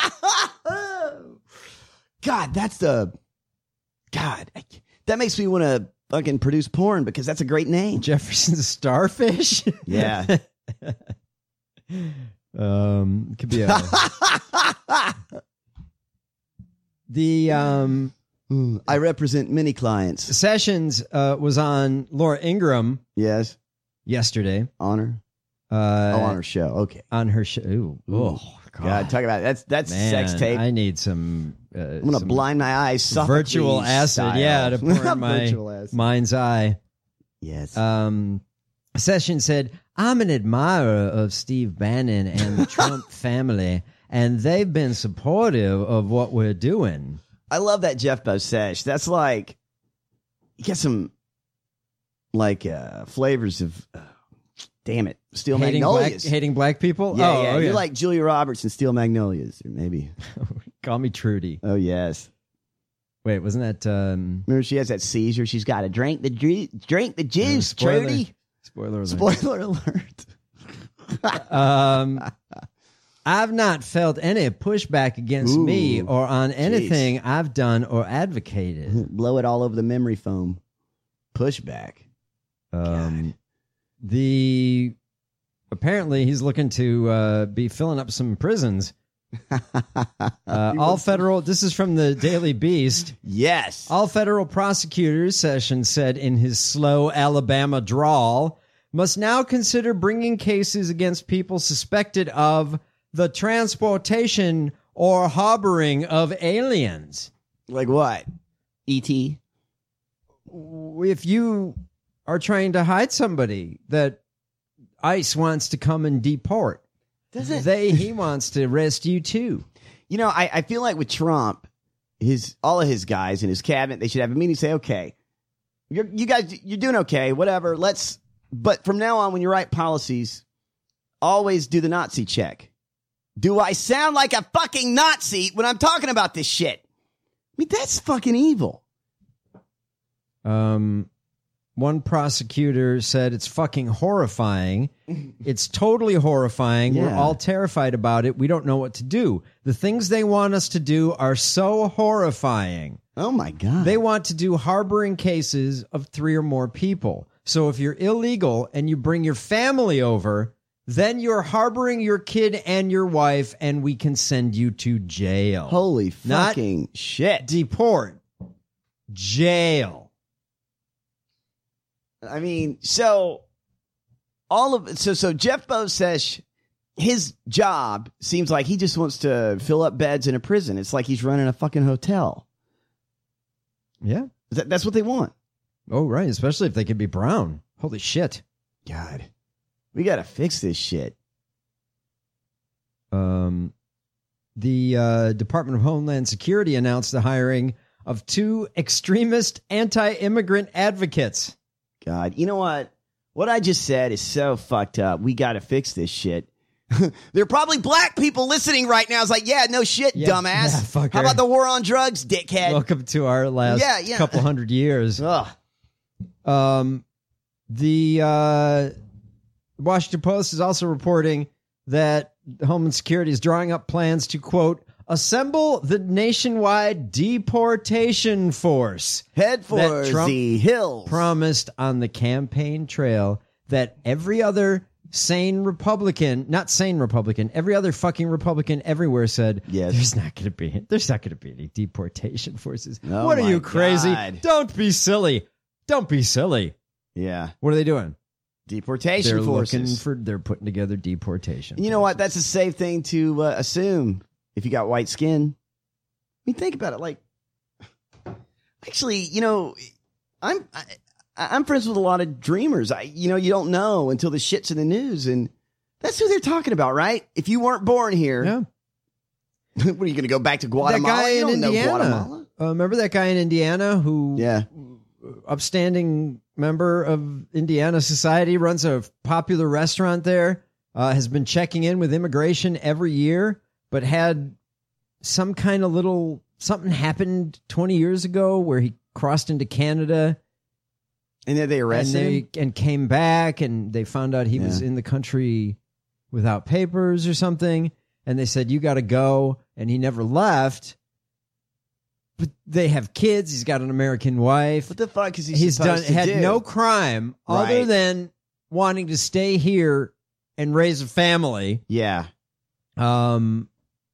that makes me want to fucking produce porn because that's a great name. Jefferson Starfish? Yeah. Could be I represent many clients. Sessions was on Laura Ingraham. Yes. Yesterday. On her? On her show. Okay. On her show. Ooh. Oh, God. Talk about it. That's sex tape. I need some. I'm going to blind my eyes. Virtual acid. Style. Yeah, to pour in my mind's eye. Yes. Sessions said, I'm an admirer of Steve Bannon and the Trump family, and they've been supportive of what we're doing. I love that Jeff Beausesh. That's like, you get some flavors of, damn it, Steel Magnolias. Hating black people? Yeah. You're like Julia Roberts and Steel Magnolias, or maybe. Call me Trudy. Oh, yes. Wait, wasn't that... Remember she has that seizure? She's got to drink the juice, Trudy. Spoiler alert. Spoiler alert. I've not felt any pushback against me or on anything I've done or advocated. Blow it all over the memory foam. Pushback. Apparently he's looking to be filling up some prisons. All federal. This is from the Daily Beast. Yes. All federal prosecutors, Sessions said in his slow Alabama drawl, must now consider bringing cases against people suspected of the transportation or harboring of aliens. Like what? E.T.? If you are trying to hide somebody that ICE wants to come and deport, he wants to arrest you too. You know, I feel like with Trump, all of his guys in his cabinet, they should have a meeting and say, okay, you guys, you're doing okay, whatever. But from now on, when you write policies, always do the Nazi check. Do I sound like a fucking Nazi when I'm talking about this shit? I mean, that's fucking evil. One prosecutor said it's fucking horrifying. It's totally horrifying. Yeah. We're all terrified about it. We don't know what to do. The things they want us to do are so horrifying. Oh, my God. They want to do harboring cases of 3 or more people. So if you're illegal and you bring your family over, then you're harboring your kid and your wife, and we can send you to jail. Holy fucking shit. Deport. Jail. I mean, so Jeff Beausesh, his job seems like he just wants to fill up beds in a prison. It's like he's running a fucking hotel. Yeah. That's what they want. Oh, right. Especially if they could be brown. Holy shit. God. We got to fix this shit. The Department of Homeland Security announced the hiring of 2 extremist anti-immigrant advocates. God, you know what? What I just said is so fucked up. We got to fix this shit. There are probably black people listening right now. It's like, yeah, no shit, dumbass. Yeah, how about the war on drugs, dickhead? Welcome to our last couple hundred years. Ugh. The Washington Post is also reporting that Homeland Security is drawing up plans to, quote, assemble the nationwide deportation force. Head for the hills. Promised on the campaign trail that every other sane Republican, not sane Republican, every other fucking Republican everywhere said, yes. There's not going to be any deportation forces. Oh, what are you, crazy? God. Don't be silly. Don't be silly. Yeah. What are they doing? Deportation forces. They're putting together deportation. You know what? That's a safe thing to assume if you got white skin. I mean, think about it. Like, actually, you know, I'm friends with a lot of dreamers. You don't know until the shit's in the news, and that's who they're talking about, right? If you weren't born here, yeah. What are you going to go back to Guatemala? That guy in Indiana. Guatemala? Remember that guy in Indiana who, upstanding member of Indiana Society, runs a popular restaurant there, has been checking in with immigration every year, but had some kind of something happened 20 years ago where he crossed into Canada. And then they arrested him? And came back, and they found out he was in the country without papers or something. And they said, you got to go. And he never left. But they have kids. He's got an American wife. What the fuck is he supposed to had do? no crime other than wanting to stay here and raise a family. Yeah. And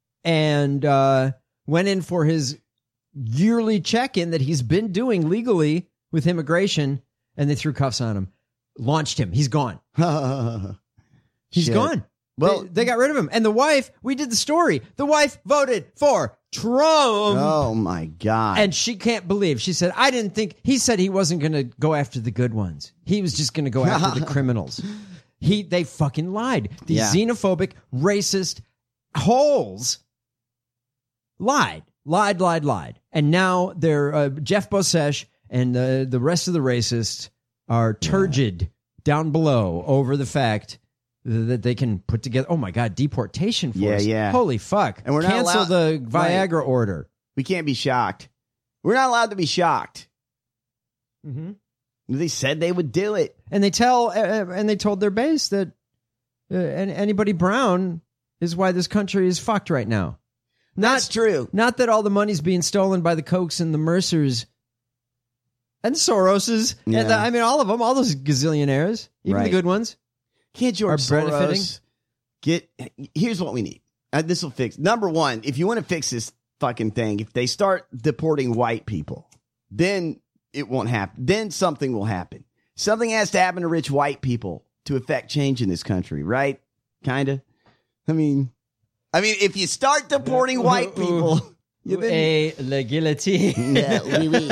went in for his yearly check-in that he's been doing legally with immigration, and they threw cuffs on him. Launched him. He's gone. He's gone. Well, they got rid of him. And the wife, we did the story. The wife voted for Trump. Oh, my God. And she can't believe. She said, I didn't think. He said he wasn't going to go after the good ones. He was just going to go after the criminals. They fucking lied. These xenophobic, racist holes lied. And now they're Jeff Bossesh and the rest of the racists are turgid down below over the fact that they can put together. Oh my God, deportation force. Yeah. Holy fuck. And we're not cancel the Viagra order. We can't be shocked. We're not allowed to be shocked. Mm-hmm. They said they would do it. And they told their base that anybody brown is why this country is fucked right now. That's true. Not that all the money's being stolen by the Kochs and the Mercers and Soroses. Yeah. And all of them, all those gazillionaires, even the good ones. Can't George Soros here's what we need. This will fix. Number one, if you want to fix this fucking thing, if they start deporting white people, then it won't happen. Then something will happen. Something has to happen to rich white people to affect change in this country, right? Kind of. I mean, if you start deporting white people, la guillotine. Yeah, oui.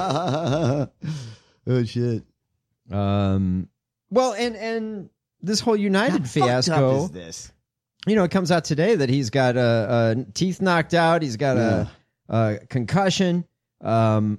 Oh shit. Well, and this whole United How fiasco. fucked up is this? It comes out today that he's got teeth knocked out. He's got a concussion, and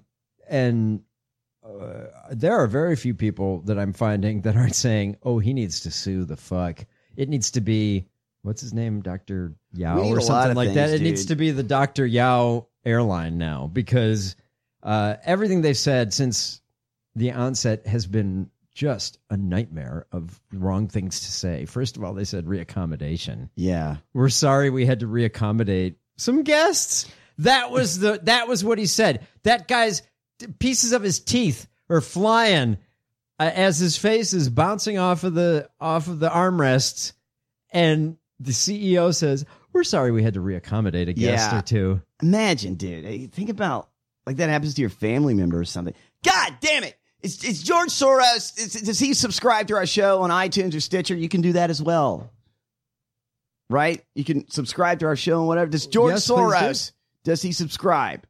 there are very few people that I'm finding that aren't saying, "Oh, he needs to sue the fuck." It needs to be. What's his name? Dr. Yao or something like that. It needs to be the Dr. Yao airline now, because everything they've said since the onset has been just a nightmare of wrong things to say. First of all, they said reaccommodation. Yeah. We're sorry we had to reaccommodate some guests. That was what he said. That guy's pieces of his teeth are flying as his face is bouncing off of the armrests, and the CEO says, "We're sorry we had to reaccommodate a guest or two." Imagine, dude. Hey, think about like that happens to your family member or something. God damn it! It's George Soros. Does he subscribe to our show on iTunes or Stitcher? You can do that as well, right? You can subscribe to our show and whatever. Does George Soros? Does he subscribe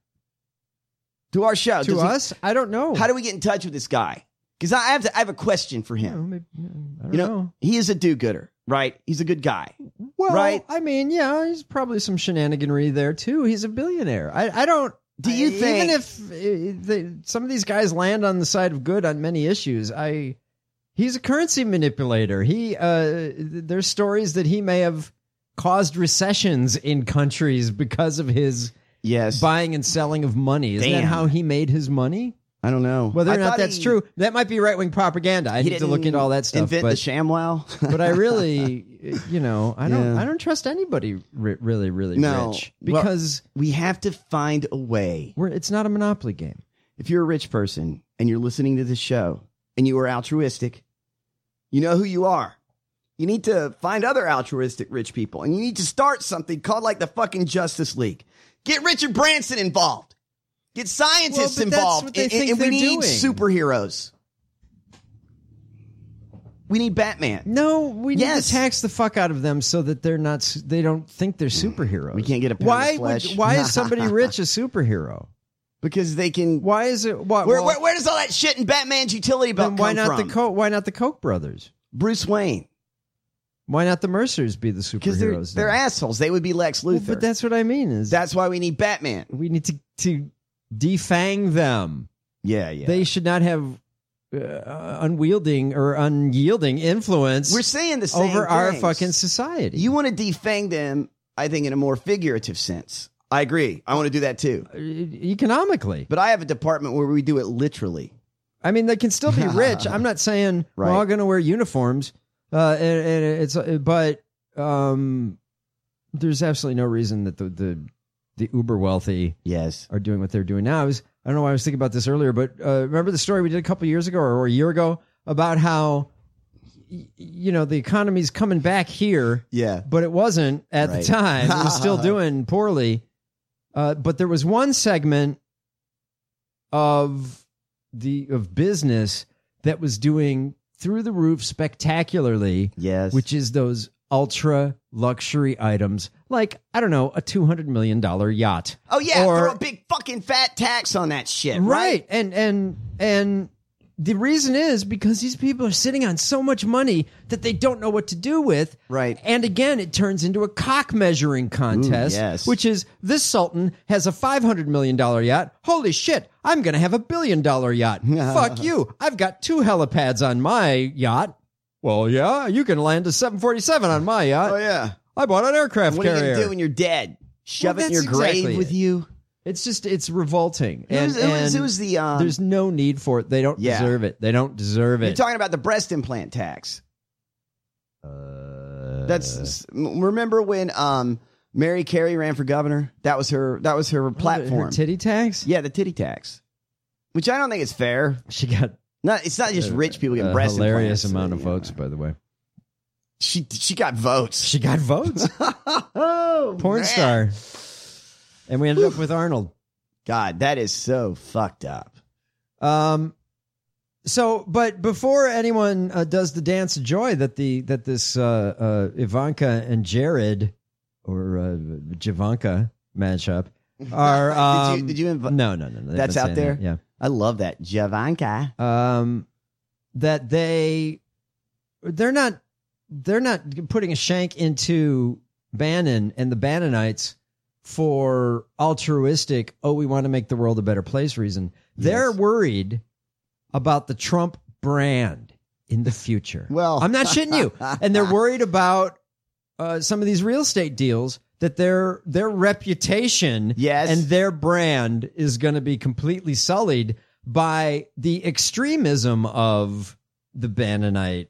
to our show? To us? I don't know. How do we get in touch with this guy? Because I have a question for him. I don't know. He is a do-gooder, right? He's a good guy. Well, right? He's probably some shenaniganry there too. He's a billionaire. I don't. Do you think, even if some of these guys land on the side of good on many issues, he's a currency manipulator. There's stories that he may have caused recessions in countries because of his buying and selling of money. Isn't that how he made his money? I don't know. Whether or not that's true, that might be right-wing propaganda. I need to look into all that stuff. Invent the ShamWow. But I really, I don't trust anybody really rich, because we have to find a way. It's not a monopoly game. If you're a rich person and you're listening to this show and you are altruistic, you know who you are. You need to find other altruistic rich people, and you need to start something called like the fucking Justice League. Get Richard Branson involved. Get scientists involved. And we need superheroes. We need Batman. No, we need to tax the fuck out of them so that they don't think they're superheroes. We can't get a pound of flesh. Why is somebody rich a superhero? Because they can. Why is it? Where does all that shit in Batman's utility belt come from? Why not the Koch brothers? Bruce Wayne. Why not the Mercers be the superheroes? Because they're assholes. They would be Lex Luthor. But that's what I mean. That's why we need Batman. We need to defang them. Yeah. They should not have unyielding influence. We're saying the same over our things. fucking society. You want to defang them, I think, in a more figurative sense. I agree. I want to do that too. Economically. But I have a department where we do it literally. I mean, they can still be rich. I'm not saying we're all going to wear uniforms. But there's absolutely no reason that the uber wealthy are doing what they're doing now. I don't know why I was thinking about this earlier, but remember the story we did a couple years ago or a year ago about how the economy's coming back here. Yeah. But it wasn't at the time. It was still doing poorly. But there was one segment of business that was doing through the roof spectacularly. Yes. Which is those ultra luxury items like, I don't know, a $200 million yacht. Oh yeah, throw a big fucking fat tax on that shit. Right. And the reason is because these people are sitting on so much money that they don't know what to do with. Right. And again, it turns into a cock measuring contest, which is this Sultan has a $500 million yacht. Holy shit, I'm going to have a $1 billion yacht. Fuck you. I've got 2 helipads on my yacht. Well, yeah, you can land a 747 on my yacht. Oh, yeah. I bought an aircraft carrier. What are you going to do when you're dead? Shove it in your grave with you? It's revolting. Who's the there's no need for it. They don't deserve it. They don't deserve it. You're talking about the breast implant tax. Remember when Mary Carey ran for governor? That was her platform. Her titty tax? Yeah, the titty tax. Which I don't think is fair. She got it's not just rich people getting breast implants. Hilarious amount of votes, by the way. She got votes. She got votes. Oh, porn star. And we ended up with Arnold. God, that is so fucked up. But before anyone does the dance of joy that this Ivanka and Jared or Javanka matchup are, did you invite? No. That's out there. Yeah, I love that Javanka. That they're not putting a shank into Bannon and the Bannonites for altruistic, we want to make the world a better place reason. They're worried about the Trump brand in the future. Well, I'm not shitting you. And they're worried about some of these real estate deals that their reputation and their brand is going to be completely sullied by the extremism of the Bannonite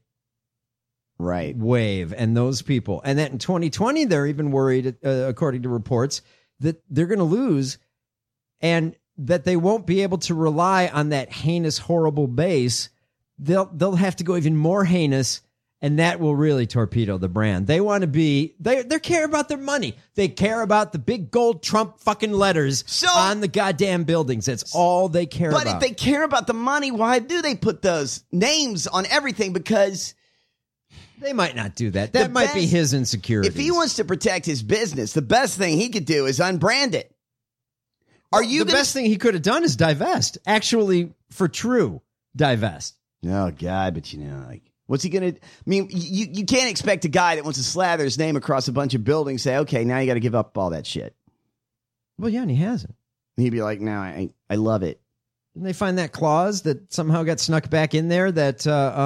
wave and those people. And that in 2020, they're even worried, according to reports, that they're going to lose and that they won't be able to rely on that heinous, horrible base. They'll have to go even more heinous, and that will really torpedo the brand. They want to be, they care about their money. They care about the big gold Trump fucking letters on the goddamn buildings. That's all they care about. But if they care about the money, why do they put those names on everything? Because they might not do that. That might be his insecurity. If he wants to protect his business, the best thing he could do is unbrand it. The best thing he could have done is divest. Actually, for true, divest. Oh, God, but what's he going to... I mean, you can't expect a guy that wants to slather his name across a bunch of buildings say, okay, now you got to give up all that shit. Well, yeah, and he hasn't. He'd be like, no, I love it. Didn't they find that clause that somehow got snuck back in there that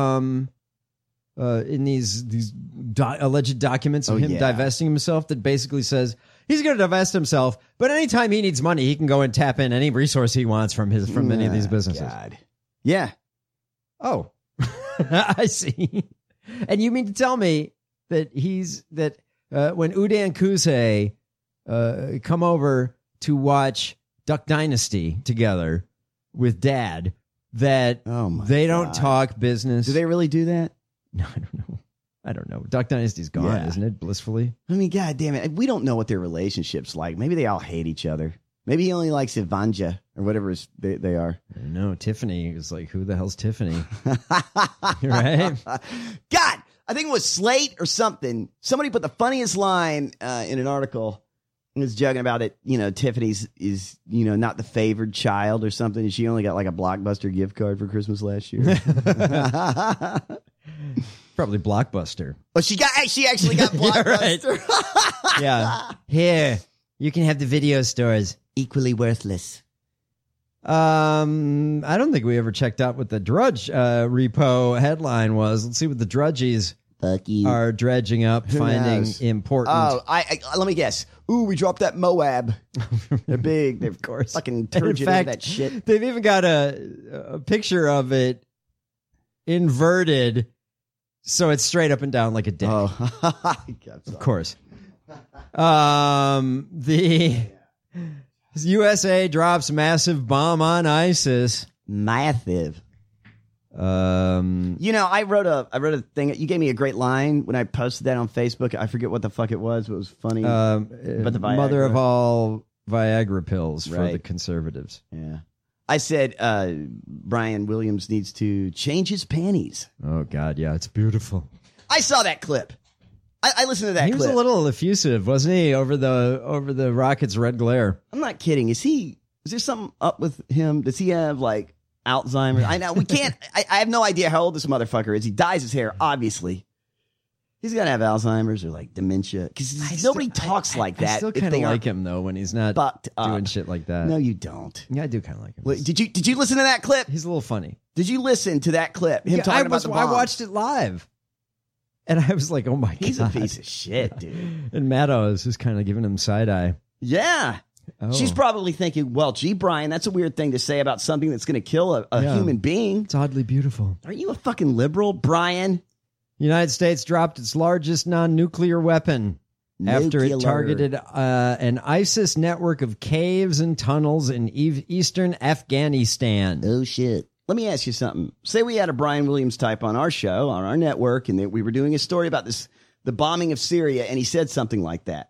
in these alleged documents of him divesting himself that basically says he's going to divest himself, but anytime he needs money, he can go and tap in any resource he wants from any of these businesses. God. Yeah. Oh, I see. And you mean to tell me that when Udon Kuzey come over to watch Duck Dynasty together with Dad, that they don't talk business? Do they really do that? No, I don't know. Duck Dynasty's gone, isn't it? Blissfully. I mean, God damn it. We don't know what their relationship's like. Maybe they all hate each other. Maybe he only likes Ivanja or whatever they are. No, Tiffany is like, who the hell's Tiffany? Right? God, I think it was Slate or something. Somebody put the funniest line in an article and was joking about it. You know, Tiffany's is, you know, not the favored child or something. And she only got like a Blockbuster gift card for Christmas last year. Probably Blockbuster. Oh, she actually got Blockbuster. Yeah. Here, you can have the video stores. Equally worthless. I don't think we ever checked out what the Drudge repo headline was. Let's see what the Drudgies are dredging up, finding important. Oh, I let me guess. Ooh, we dropped that Moab. They're big. They're of course fucking turgid into that shit. They've even got a picture of it inverted, so it's straight up and down like a dick. Oh, of course. The USA drops massive bomb on ISIS. Massive. You know, I wrote a thing. You gave me a great line when I posted that on Facebook. I forget what the fuck it was. It was funny. But the Viagra. Mother of all Viagra pills for Right. the conservatives. Yeah. I said Brian Williams needs to change his panties. Oh God, yeah, it's beautiful. I saw that clip. I listened to that He clip. was a little effusive, wasn't he, over the Rockets' red glare? I'm not kidding. Is there something up with him? Does he have like Alzheimer's? I know we can't. I have no idea how old this motherfucker is. He dyes his hair, obviously. He's got to have Alzheimer's or like dementia because nobody talks like that. I still kind of like him though when he's not doing shit like that. No, you don't. Yeah, I do kind of like him. Wait, did you listen to that clip? He's a little funny. Did you listen to that clip? Him talking about the bombs? I watched it live, and I was like, "Oh my God, he's a piece of shit, dude." And Maddow is just kind of giving him side eye. Yeah. Oh. She's probably thinking, well, gee, Brian, that's a weird thing to say about something that's going to kill a human being. It's oddly beautiful. Are you a fucking liberal, Brian? United States dropped its largest non-nuclear weapon after it targeted an ISIS network of caves and tunnels in eastern Afghanistan. Oh, shit. Let me ask you something. Say we had a Brian Williams type on our show, on our network, and that we were doing a story about the bombing of Syria, and he said something like that.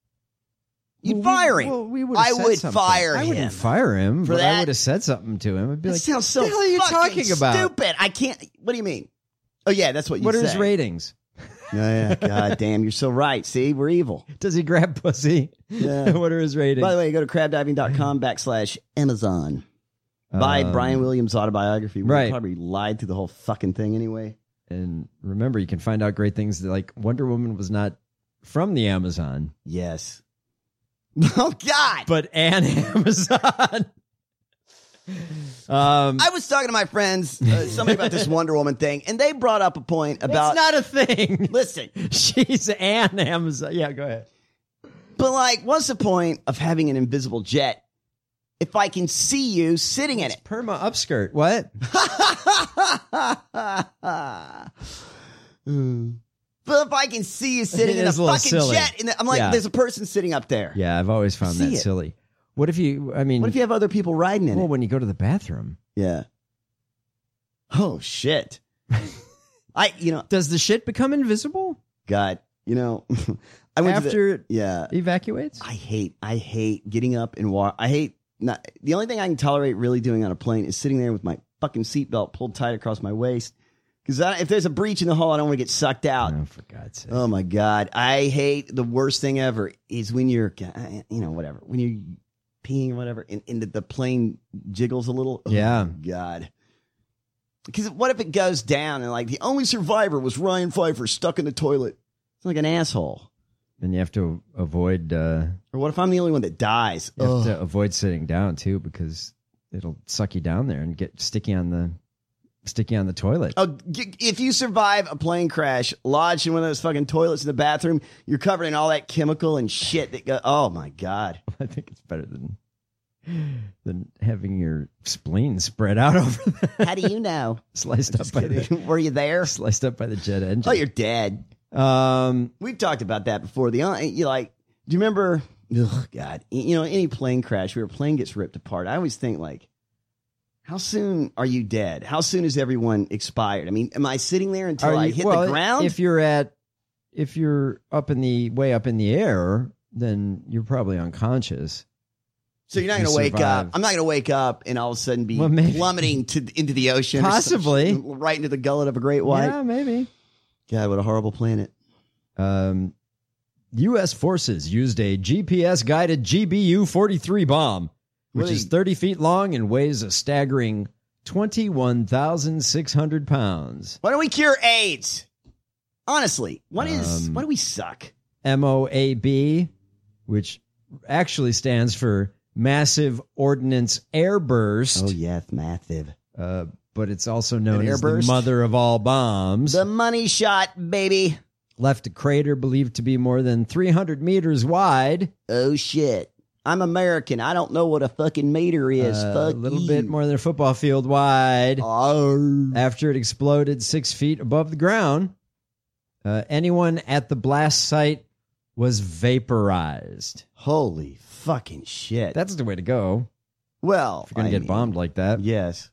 You'd fire him. I would fire him. I wouldn't fire him, For but that? I would have said something to him. I'd be That like, sounds so what the hell are you fucking talking about? stupid. I can't. What do you mean? Oh, yeah, that's what you What say. are his ratings? Yeah, God damn, you're so right. See, we're evil. Does he grab pussy? Yeah. What are his ratings? By the way, go to crabdiving.com/Amazon. Buy Brian Williams' autobiography. We right. probably lied through the whole fucking thing anyway. And remember, you can find out great things like Wonder Woman was not from the Amazon. Yes. Oh, God. But an Amazon. I was talking to my friends, somebody about this Wonder Woman thing, and they brought up a point about... It's not a thing. Listen. She's an Amazon. Yeah, go ahead. But, like, what's the point of having an invisible jet if I can see you sitting in it? Perma upskirt. What? But if I can see you sitting in a little fucking silly. jet, I'm like, there's a person sitting up there. Yeah, I've always found See that it. silly. What if you have other people riding in it? Well, when you go to the bathroom. Yeah. Oh, shit. Does the shit become invisible? God, I went after it evacuates? I hate getting up and walk. The only thing I can tolerate really doing on a plane is sitting there with my fucking seatbelt pulled tight across my waist. Because if there's a breach in the hull, I don't want to get sucked out. Oh, for God's sake. Oh, my God. I hate the worst thing ever is when you're, whatever, when you're peeing or whatever, and the plane jiggles a little. Oh, yeah. God. Because what if it goes down and like the only survivor was Ryan Pfeiffer stuck in the toilet? It's like an asshole. And you have to avoid... or what if I'm the only one that dies? You have to avoid sitting down, too, because it'll suck you down there and get sticky on the toilet. Oh, if you survive a plane crash lodged in one of those fucking toilets in the bathroom, you're covered in all that chemical and shit that oh my God. I think it's better than having your spleen spread out over there. How do you know? Sliced up by Were you there? Sliced up by the jet engine. Oh, you're dead. We've talked about that before. Do you remember? Oh God, any plane crash where a plane gets ripped apart. I always think like, how soon are you dead? How soon is everyone expired? I mean, am I sitting there until I hit the ground? If you're way up in the air, then you're probably unconscious. So you're not going to wake up. I'm not going to wake up and all of a sudden be plummeting into the ocean. Possibly. Right into the gullet of a great white. Yeah, maybe. God, what a horrible planet. U.S. forces used a GPS-guided GBU-43 bomb, which is 30 feet long and weighs a staggering 21,600 pounds. Why don't we cure AIDS? Honestly, why do we suck? MOAB, which actually stands for Massive Ordnance Airburst. Oh, yes, massive. But it's also known as the mother of all bombs. The money shot, baby. Left a crater believed to be more than 300 meters wide. Oh, shit. I'm American. I don't know what a fucking meter is. Fuck a little bit more than a football field wide. After it exploded 6 feet above the ground, anyone at the blast site was vaporized. Holy fucking shit. That's the way to go. Well, if you're going to get bombed like that. Yes.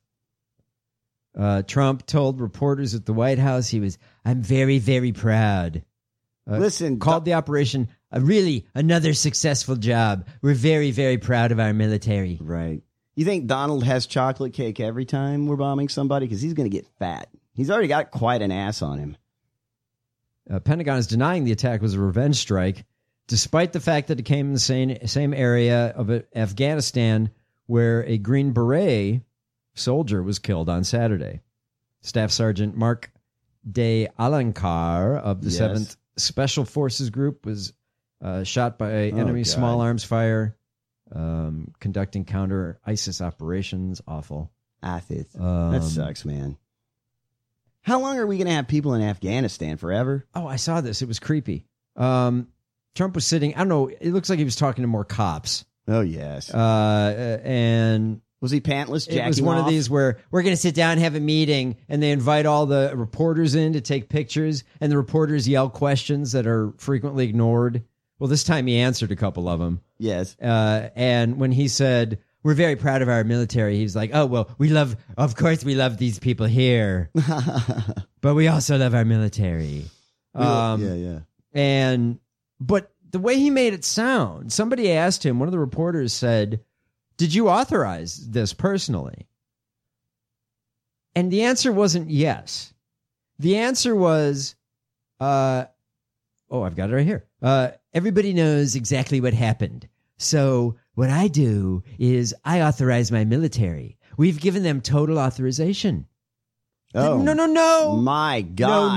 Trump told reporters at the White House I'm very, very proud. Called the operation really another successful job. We're very, very proud of our military. Right. You think Donald has chocolate cake every time we're bombing somebody? Because he's going to get fat. He's already got quite an ass on him. Pentagon is denying the attack was a revenge strike, despite the fact that it came in the same area of Afghanistan where a Green Beret soldier was killed on Saturday. Staff Sergeant Mark De Alankar of the 7th Special Forces Group was shot by enemy small arms fire, conducting counter ISIS operations. Awful. That sucks, man. How long are we going to have people in Afghanistan? Forever? Oh, I saw this. It was creepy. Trump was sitting, I don't know, it looks like he was talking to more cops. Oh, yes. And was he pantless, jacking It was one off? of these where we're going to sit down and have a meeting, and they invite all the reporters in to take pictures, and the reporters yell questions that are frequently ignored. Well, this time he answered a couple of them. Yes. And when he said, we're very proud of our military, he was like, oh, well, of course we love these people here, but we also love our military. But the way he made it sound, somebody asked him, one of the reporters said, did you authorize this personally? And the answer wasn't yes. The answer was, I've got it right here. Everybody knows exactly what happened. So what I do is I authorize my military. We've given them total authorization. Oh, no. My God.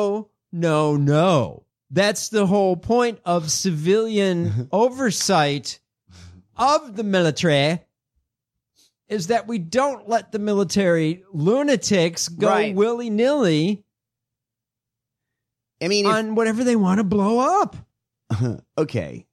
No. That's the whole point of civilian oversight of the military, is that we don't let the military lunatics go willy-nilly on whatever they want to blow up. Okay.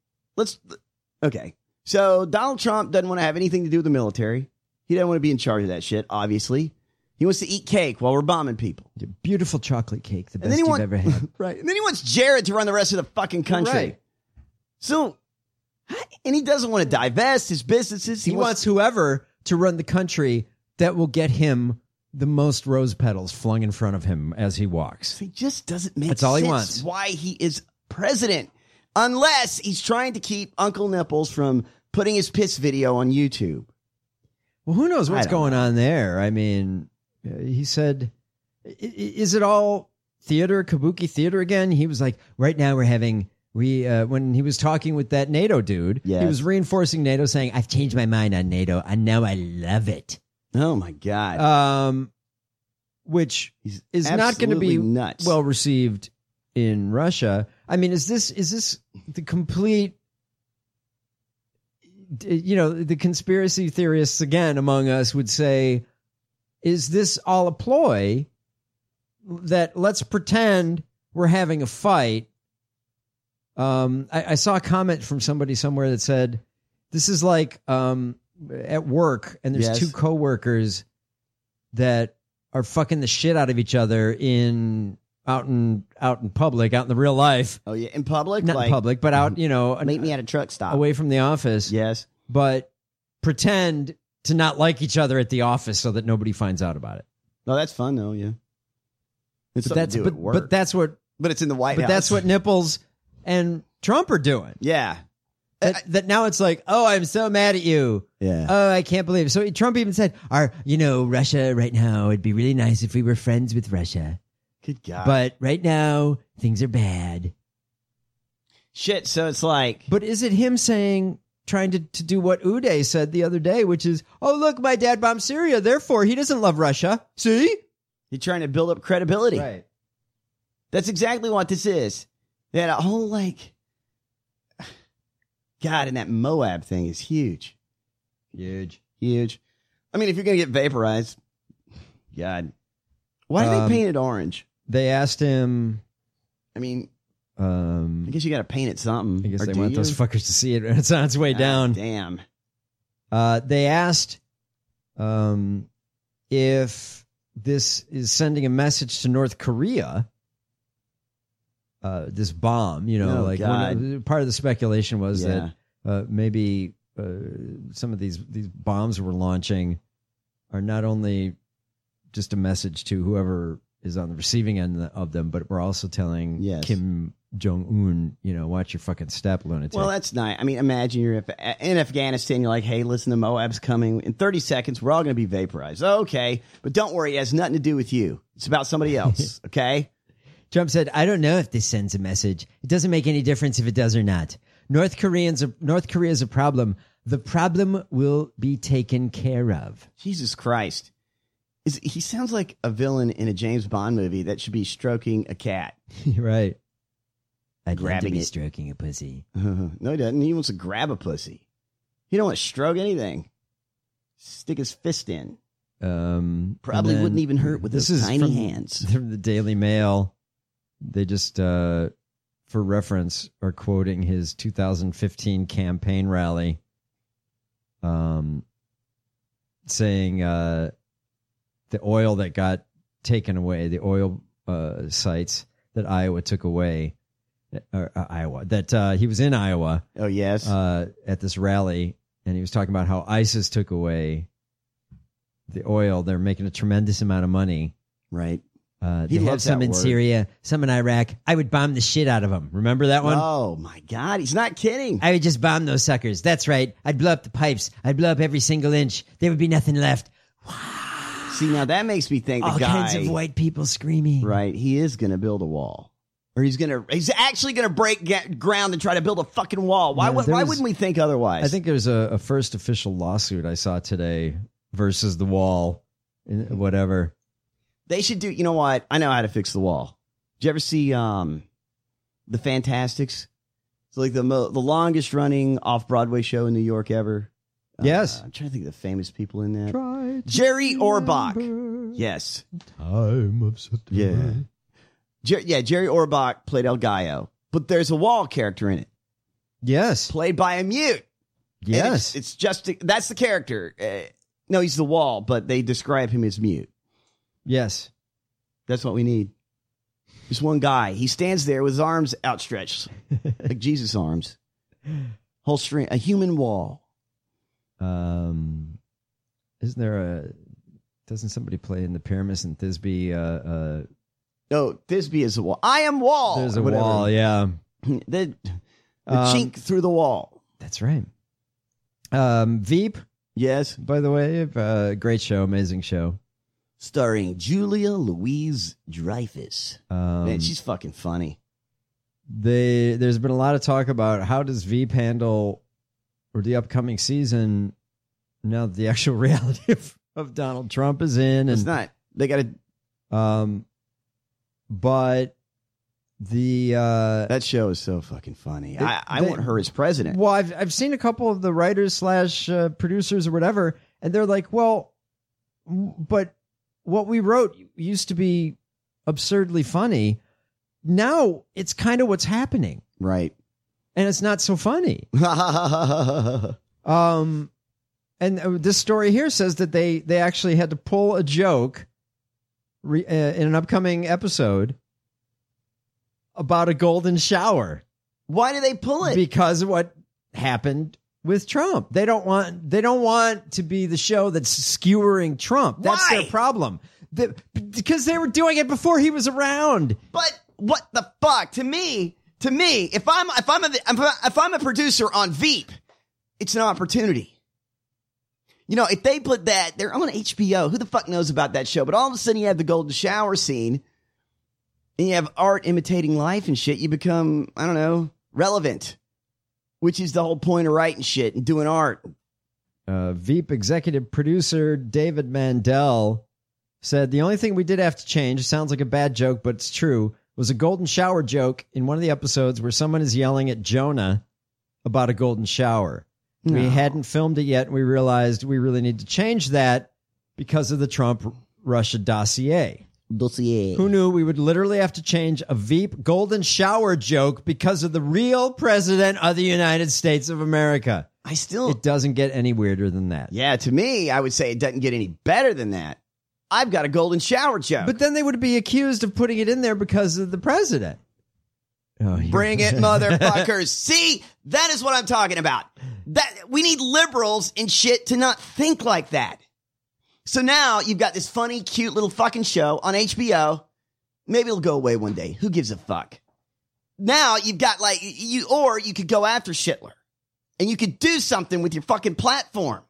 So Donald Trump doesn't want to have anything to do with the military. He doesn't want to be in charge of that shit, obviously. He wants to eat cake while we're bombing people. Beautiful chocolate cake, the best you've ever had. Right. And then he wants Jared to run the rest of the fucking country. Right. So, and he doesn't want to divest his businesses. He wants whoever to run the country that will get him the most rose petals flung in front of him as he walks. He just doesn't make That's all sense he wants. Why he is president. Unless he's trying to keep Uncle Nipples from putting his piss video on YouTube. Well, who knows what's going on there? I mean, he said, is it all theater, kabuki theater again? He was like, right now we're having, when he was talking with that NATO dude, he was reinforcing NATO, saying, I've changed my mind on NATO, and now I love it. Oh, my God. Which is not going to be nuts. Well received in Russia. I mean, is this the complete, the conspiracy theorists again among us would say, is this all a ploy that let's pretend we're having a fight? I saw a comment from somebody somewhere that said, this is like at work, and there's two coworkers that are fucking the shit out of each other out in public, out in the real life. Oh yeah, in public? Not in public, but out, meet me at a truck stop. Away from the office. Yes. But pretend to not like each other at the office so that nobody finds out about it. No, that's fun though, yeah. It's but that's what But it's in the White House. But that's what Nipples and Trump are doing. Yeah. That now it's like, oh, I'm so mad at you. Yeah. Oh, I can't believe it. So Trump even said, Russia right now, it'd be really nice if we were friends with Russia. Good God. But right now, things are bad. Shit, so it's like... But is it him trying to do what Uday said the other day, which is, oh, look, my dad bombed Syria, therefore he doesn't love Russia. See? He's trying to build up credibility. Right. That's exactly what this is. That whole, like... God, and that Moab thing is huge. Huge. I mean, if you're going to get vaporized, God. Why do they paint it orange? They asked him... I mean... I guess you got to paint it something. I guess they want those fuckers to see it when it's on its way down. Damn. They asked if this is sending a message to North Korea. This bomb, part of the speculation was that maybe some of these bombs we're launching are not only just a message to whoever is on the receiving end of them, but we're also telling Kim Jong-un, watch your fucking step, lunatic. Well, that's nice. I mean, imagine you're in Afghanistan, you're like, hey, listen, the Moab's coming. In 30 seconds, we're all going to be vaporized. Okay, but don't worry, it has nothing to do with you. It's about somebody else, okay? Trump said, I don't know if this sends a message. It doesn't make any difference if it does or not. North Korea is a problem. The problem will be taken care of. Jesus Christ. He sounds like a villain in a James Bond movie that should be stroking a cat. Right. I'd grabbing love to be it. stroking a pussy. No, he doesn't. He wants to grab a pussy. He don't want to stroke anything. Stick his fist in. Probably wouldn't even hurt with those tiny hands. From the Daily Mail. They just, for reference, are quoting his 2015 campaign rally, saying the oil that got taken away, the oil sites that Iowa took away, he was in Iowa. Oh, yes. At this rally, and he was talking about how ISIS took away the oil. They're making a tremendous amount of money. Right. They have some in Syria, some in Iraq. I would bomb the shit out of them. Remember that one? Oh, my God. He's not kidding. I would just bomb those suckers. That's right. I'd blow up the pipes. I'd blow up every single inch. There would be nothing left. See, now that makes me think all kinds of white people screaming. Right. He is going to build a wall. Or he's actually going to break ground and try to build a fucking wall. Why wouldn't we think otherwise? I think there's a first official lawsuit I saw today versus the wall, whatever. They should do, you know what? I know how to fix the wall. Did you ever see The Fantastics? It's like the longest running off-Broadway show in New York ever. Yes. I'm trying to think of the famous people in that. Jerry Orbach. Yes. Time of September. Yeah. Jerry Orbach played El Gallo. But there's a wall character in it. Yes. Played by a mute. Yes. It's just, that's the character. No, he's the wall, but they describe him as mute. Yes. That's what we need. Just one guy. He stands there with his arms outstretched, like Jesus' arms. Whole string, a human wall. Isn't there doesn't somebody play in the Pyramus and Thisbe? No, Thisbe is a wall. I am wall. There's a wall, yeah. The chink through the wall. That's right. Veep. Yes. By the way, great show, amazing show. Starring Julia Louis-Dreyfus. Man, she's fucking funny. There's been a lot of talk about how does Veep handle or the upcoming season now that the actual reality of Donald Trump is in. It's not. They got to. But that show is so fucking funny. I want her as president. Well, I've seen a couple of the writers / producers or whatever, and they're like, well, but what we wrote used to be absurdly funny. Now it's kind of what's happening. Right. And it's not so funny. And this story here says that they actually had to pull a joke in an upcoming episode about a golden shower. Why do they pull it? Because of what happened with Trump. They don't want to be the show that's skewering Trump. That's their problem. Because they were doing it before he was around. But what the fuck? To me, To me, if I'm a producer on Veep, it's an opportunity. You know, if they put that, they're on HBO. Who the fuck knows about that show? But all of a sudden you have the golden shower scene and you have art imitating life and shit. You become, I don't know, relevant, which is the whole point of writing shit and doing art. Veep executive producer David Mandel said, the only thing we did have to change, sounds like a bad joke, but it's true, was a golden shower joke in one of the episodes where someone is yelling at Jonah about a golden shower. No. We hadn't filmed it yet, and we realized we really need to change that because of the Trump-Russia dossier. Who knew we would literally have to change a Veep golden shower joke because of the real president of the United States of America? It doesn't get any weirder than that. Yeah, to me, I would say it doesn't get any better than that. I've got a golden shower joke. But then they would be accused of putting it in there because of the president. Bring it, motherfuckers. See, that is what I'm talking about. That we need liberals and shit to not think like that. So now you've got this funny, cute little fucking show on HBO. Maybe it'll go away one day. Who gives a fuck? Now you've got you could go after Schindler and you could do something with your fucking platform.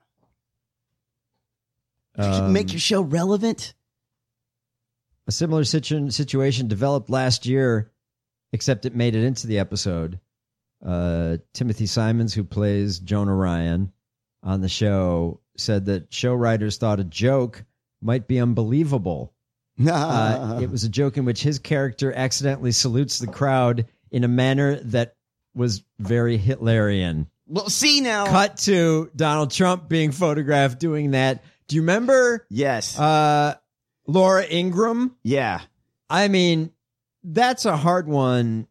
Make your show relevant. A similar situation developed last year, except it made it into the episode. Timothy Simons, who plays Jonah Ryan on the show, said that show writers thought a joke might be unbelievable. It was a joke in which his character accidentally salutes the crowd in a manner that was very Hitlerian. Well, see now. Cut to Donald Trump being photographed doing that. Do you remember? Yes. Laura Ingraham? Yeah. I mean, that's a hard one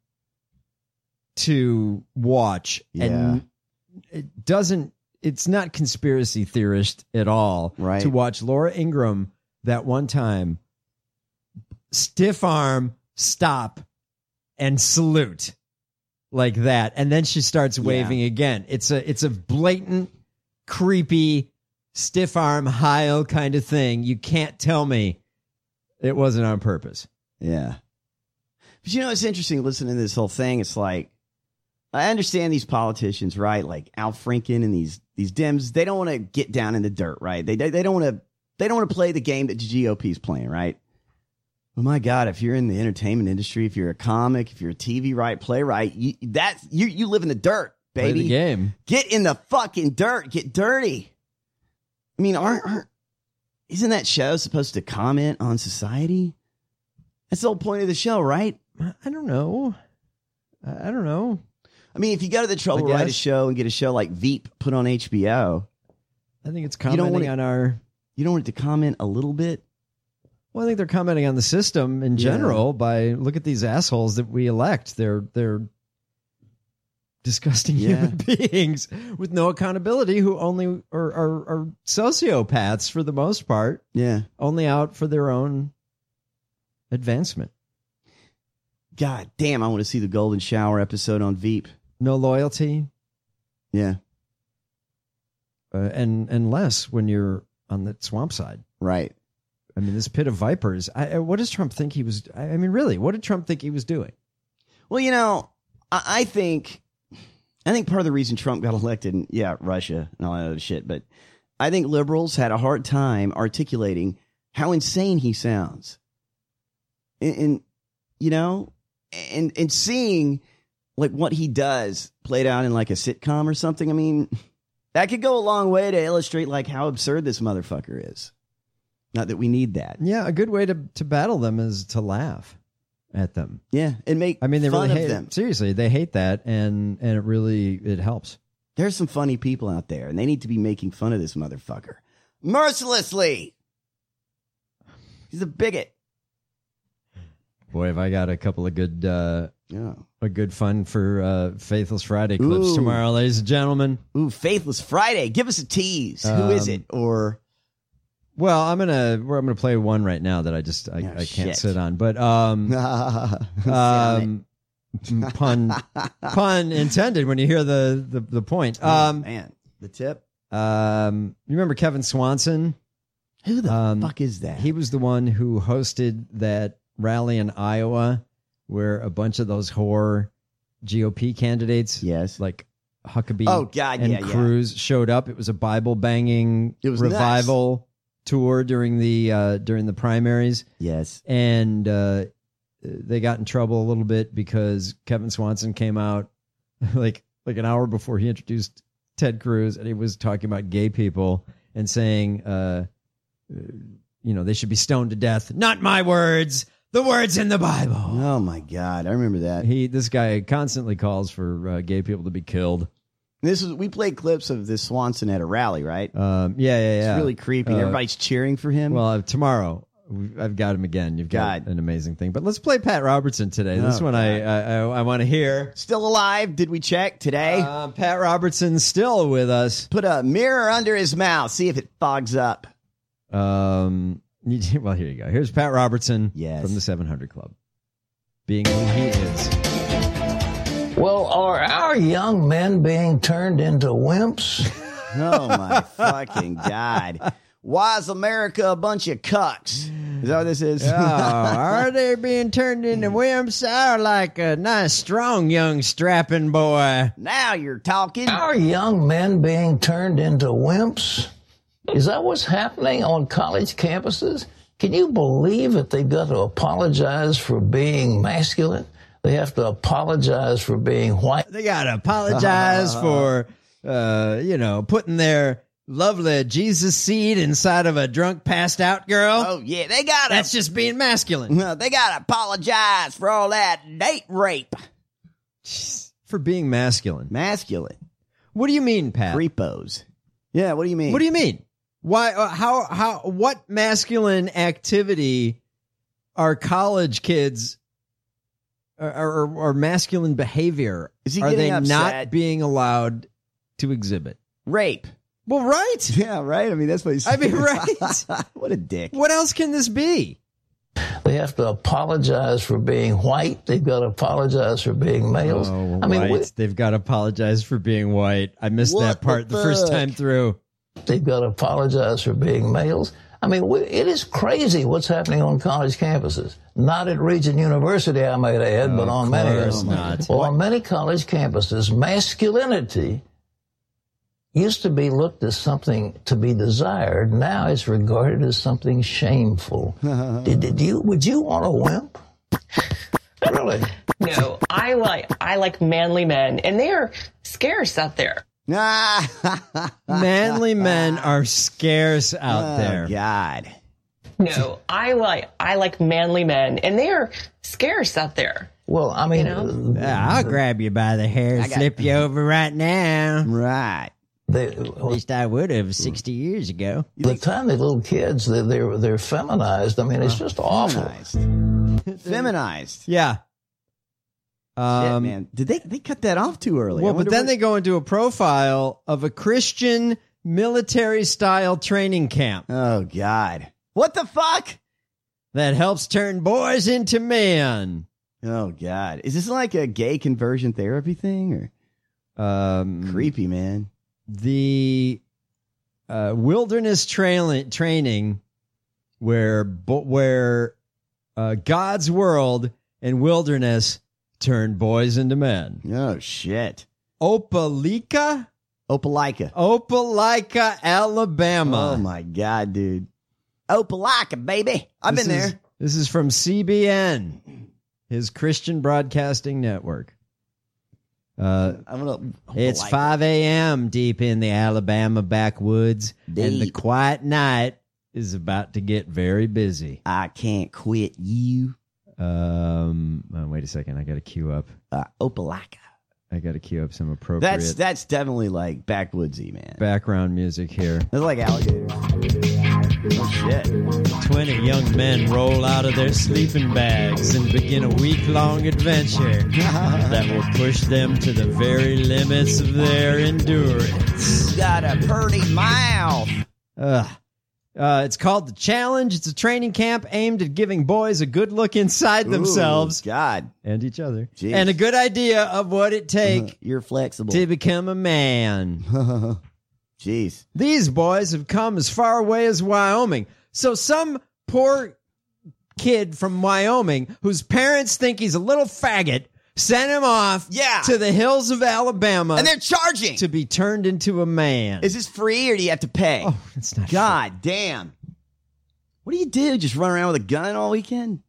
to watch. Yeah. And it's not conspiracy theorist at all. Right. To watch Laura Ingraham that one time stiff arm, stop, and salute like that. And then she starts waving again. It's a blatant, creepy, stiff arm Heil kind of thing. You can't tell me it wasn't on purpose. Yeah. But you know, it's interesting listening to this whole thing. It's like, I understand these politicians, right? Like Al Franken and these Dems, they don't want to get down in the dirt, right? They don't want to play the game that the GOP is playing, right? Oh my God, if you're in the entertainment industry, if you're a comic, if you're a TV playwright, you live in the dirt, baby. Play the game. Get in the fucking dirt. Get dirty. I mean, isn't that show supposed to comment on society? That's the whole point of the show, right? I don't know. I mean, if you go to the trouble to write a show and get a show like Veep put on HBO, I think it's commenting on our... You don't want it to comment a little bit? Well, I think they're commenting on the system in general by, look at these assholes that we elect. They're disgusting human beings with no accountability who only are sociopaths for the most part. Yeah. Only out for their own advancement. God damn, I want to see the Golden Shower episode on Veep. No loyalty. Yeah. And less when you're on the swamp side. Right. I mean, this pit of vipers. What does Trump think he was... I mean, really, what did Trump think he was doing? Well, you know, I think part of the reason Trump got elected, Russia and all that other shit, but I think liberals had a hard time articulating how insane he sounds. And you know, and seeing like what he does played out in like a sitcom or something, I mean, that could go a long way to illustrate like how absurd this motherfucker is. Not that we need that. Yeah, a good way to battle them is to laugh at them. Yeah, and make they fun really of hate them. Seriously, they hate that, and it helps. There's some funny people out there, and they need to be making fun of this motherfucker mercilessly. He's a bigot. Boy, have I got a couple of good, a good fun for Faithless Friday clips tomorrow, ladies and gentlemen. Ooh, Faithless Friday. Give us a tease. Who is it? Or... Well, I'm gonna play one right now that I can't sit on, but pun intended when you hear the point. Man, the tip. You remember Kevin Swanson? Who the fuck is that? He was the one who hosted that rally in Iowa where a bunch of those whore GOP candidates. Yes. Like Huckabee and Cruz showed up. It was a Bible banging revival tour during the primaries. Yes. And they got in trouble a little bit because Kevin Swanson came out like an hour before he introduced Ted Cruz, and he was talking about gay people and saying they should be stoned to death. Not my words. The words in the Bible. Oh my God, I remember that. This guy constantly calls for gay people to be killed. We played clips of this Swanson at a rally, right? Yeah. It's really creepy. Everybody's cheering for him. Well, tomorrow I've got him again. You've got an amazing thing. But let's play Pat Robertson today. This one I want to hear. Still alive? Did we check today? Pat Robertson's still with us. Put a mirror under his mouth. See if it fogs up. Well, here you go. Here's Pat Robertson from the 700 Club, being who he is. Well, are our young men being turned into wimps? Oh, my fucking God. Why is America a bunch of cucks? Is that what this is? Oh, are they being turned into wimps? Or like a nice, strong, young, strapping boy? Now you're talking. Are young men being turned into wimps? Is that what's happening on college campuses? Can you believe that they've got to apologize for being masculine? They have to apologize for being white. They got to apologize for, putting their lovely Jesus seed inside of a drunk, passed out girl. Oh, yeah, they got to. That's just being masculine. They got to apologize for all that date rape. For being masculine. Masculine. What do you mean, Pat? Repos. Yeah, what do you mean? What do you mean? Why? What masculine activity are college kids or masculine behavior are they upset? not being allowed to exhibit? Rape. Well, right. Yeah, right. I mean, that's what he's saying. right. What a dick. What else can this be? They have to apologize for being white. They've got to apologize for being males. Oh, they've got to apologize for being white. I missed that part the first time through. They've got to apologize for being males. I mean, it is crazy what's happening on college campuses. Not at Regent University, I might add, but on many of them. Not. Well, on many college campuses, masculinity used to be looked as something to be desired. Now it's regarded as something shameful. Would you want a wimp? Really? No, I like manly men, and they are scarce out there. Manly men are scarce out there. God. No, I like manly men, and they are scarce out there. Well, I mean, I'll grab you by the hair and flip you over right now. Right. At least I would have 60 years ago. The time they're little kids, they're feminized. I mean, it's just awful. Feminized. Yeah. Shit, man. Did they cut that off too early? Well, but then they go into a profile of a Christian military-style training camp. Oh, God. What the fuck? That helps turn boys into men. Oh, God. Is this like a gay conversion therapy thing? Or creepy, man. The wilderness training where God's world and wilderness turn boys into men. Oh, shit. Opelika, Alabama. Oh, my God, dude. Opelika, baby. I've been there. This is from CBN, his Christian Broadcasting Network. It's 5 a.m. deep in the Alabama backwoods, and the quiet night is about to get very busy. I can't quit you. Wait a second. I got to queue up. Opelika. I got to queue up some appropriate. That's definitely like backwoodsy, man. Background music here. That's like alligators. Oh, shit. 20 young men roll out of their sleeping bags and begin a week-long adventure that will push them to the very limits of their endurance. Got a pretty mouth. It's called The Challenge. It's a training camp aimed at giving boys a good look inside themselves. God. And each other. Jeez. And a good idea of what it takes You're flexible. to become a man. Jeez. These boys have come as far away as Wyoming. So some poor kid from Wyoming whose parents think he's a little faggot sent him off to the hills of Alabama. And they're charging to be turned into a man. Is this free or do you have to pay? Oh, it's not God damn. What do you do? Just run around with a gun all weekend?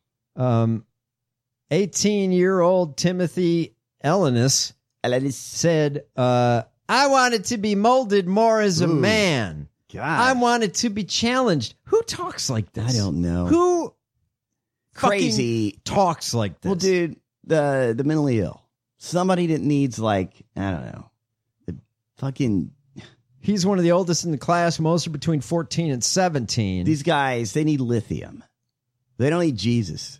18-year-old Timothy Ellenis said, I wanted to be molded more as a man. God. I wanted to be challenged. Who talks like this? I don't know. Who crazy talks like this? Well, dude, the mentally ill. Somebody that needs, like, I don't know, the fucking... He's one of the oldest in the class. Most are between 14 and 17. These guys, they need lithium. They don't need Jesus.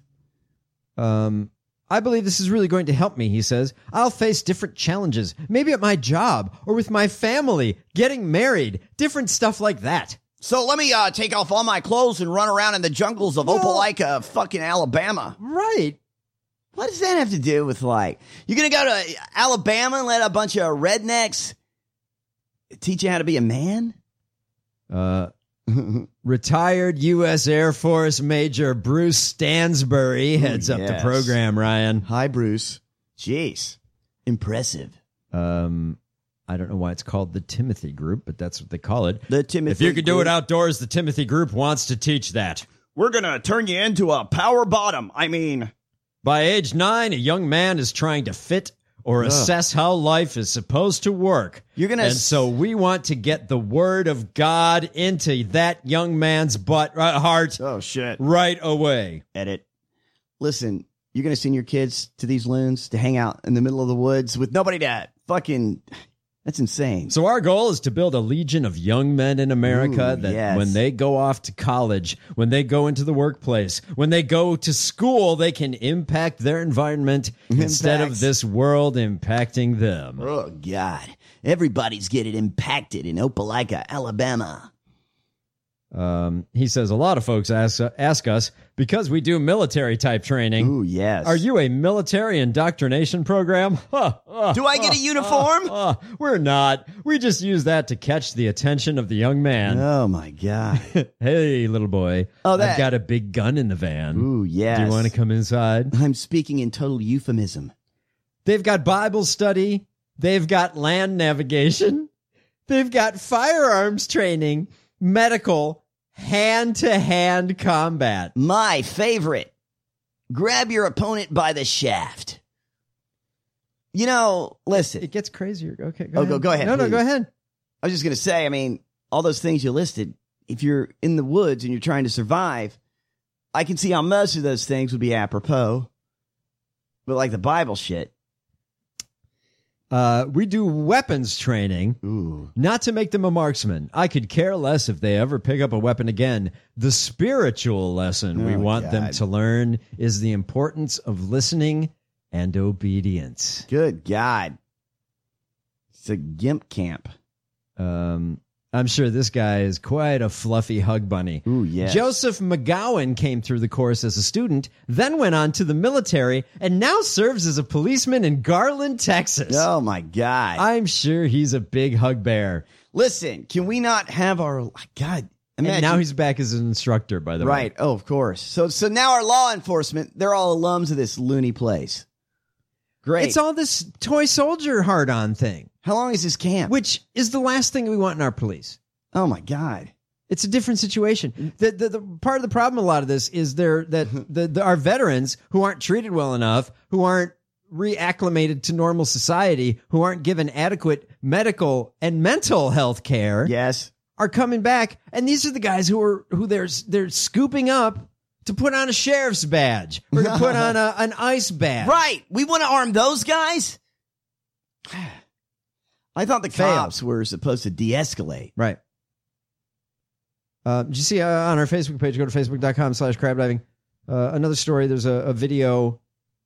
I believe this is really going to help me, he says. I'll face different challenges, maybe at my job or with my family, getting married, different stuff like that. So let me take off all my clothes and run around in the jungles of Opelika, fucking Alabama. Right. What does that have to do with, like, you're going to go to Alabama and let a bunch of rednecks teach you how to be a man? Retired U.S. Air Force Major Bruce Stansbury heads up the program, Ryan. Hi, Bruce. Jeez. Impressive. I don't know why it's called the Timothy Group, but that's what they call it. The Timothy If you could do Group. it outdoors, the Timothy Group wants to teach that. We're going to turn you into a power bottom. I mean... By age 9, a young man is trying to fit or assess how life is supposed to work. And so we want to get the word of God into that young man's heart. Oh, shit. Right away. Edit. Listen, you're going to send your kids to these loons to hang out in the middle of the woods with nobody to fucking... That's insane. So our goal is to build a legion of young men in America when they go off to college, when they go into the workplace, when they go to school, they can impact their environment instead of this world impacting them. Oh, God. Everybody's getting impacted in Opelika, Alabama. He says a lot of folks ask us, because we do military type training. Ooh, yes. Are you a military indoctrination program? Do I get a uniform? We're not. We just use that to catch the attention of the young man. Oh, my God. Hey, little boy. Oh, I've got a big gun in the van. Ooh, yes. Do you want to come inside? I'm speaking in total euphemism. They've got Bible study. They've got land navigation. They've got firearms training, medical, hand-to-hand combat. My favorite. Grab your opponent by the shaft. You know, listen. It gets crazier. Okay, go ahead. Go ahead. No, go ahead. I was just going to say, I mean, all those things you listed, if you're in the woods and you're trying to survive, I can see how most of those things would be apropos. But like the Bible shit. We do weapons training, not to make them a marksman. I could care less if they ever pick up a weapon again. The spiritual lesson we want them to learn is the importance of listening and obedience. Good God. It's a gimp camp. I'm sure this guy is quite a fluffy hug bunny. Ooh, yes. Joseph McGowan came through the course as a student, then went on to the military, and now serves as a policeman in Garland, Texas. Oh, my God. I'm sure he's a big hug bear. Listen, can we not have our... God, imagine. And now he's back as an instructor, by the way. Right. Oh, of course. So now our law enforcement, they're all alums of this loony place. Great. It's all this toy soldier hard-on thing. How long is this camp? Which is the last thing we want in our police. Oh, my God. It's a different situation. The part of the problem, a lot of this, is our veterans who aren't treated well enough, who aren't reacclimated to normal society, who aren't given adequate medical and mental health care, are coming back. And these are the guys who they're scooping up to put on a sheriff's badge or to put on an ICE badge. Right. We want to arm those guys? I thought the cops were supposed to de-escalate. Right. Did you see on our Facebook page, go to facebook.com/crabdiving. Another story, there's a video,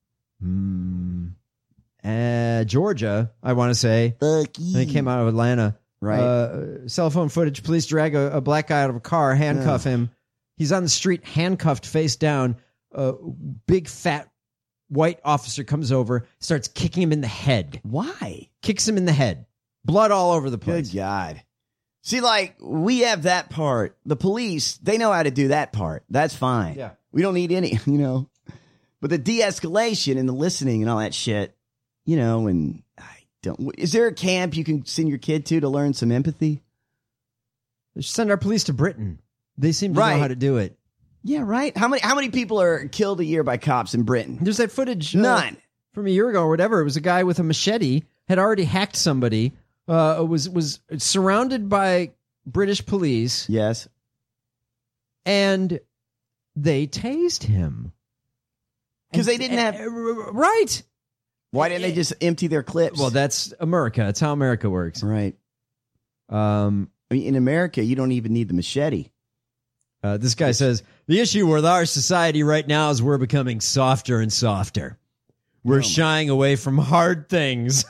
Georgia, I want to say. It came out of Atlanta. Right. Cell phone footage, police drag a black guy out of a car, handcuff him. He's on the street, handcuffed, face down. Big, fat, white officer comes over, starts kicking him in the head. Why? Kicks him in the head. Blood all over the place. Good God. See, like, we have that part. The police, they know how to do that part. That's fine. Yeah. We don't need any, But the de-escalation and the listening and all that shit, you know, and is there a camp you can send your kid to learn some empathy? Send our police to Britain. They seem to know how to do it. Yeah, right. How many people are killed a year by cops in Britain? There's that footage. None. From a year ago or whatever. It was a guy with a machete, had already hacked somebody, was surrounded by British police. Yes. And they tased him. Because they didn't have... Right. Why didn't they just empty their clips? Well, that's America. That's how America works. Right. I mean, in America, you don't even need the machete. This guy says, the issue with our society right now is we're becoming softer and softer. We're shying away from hard things.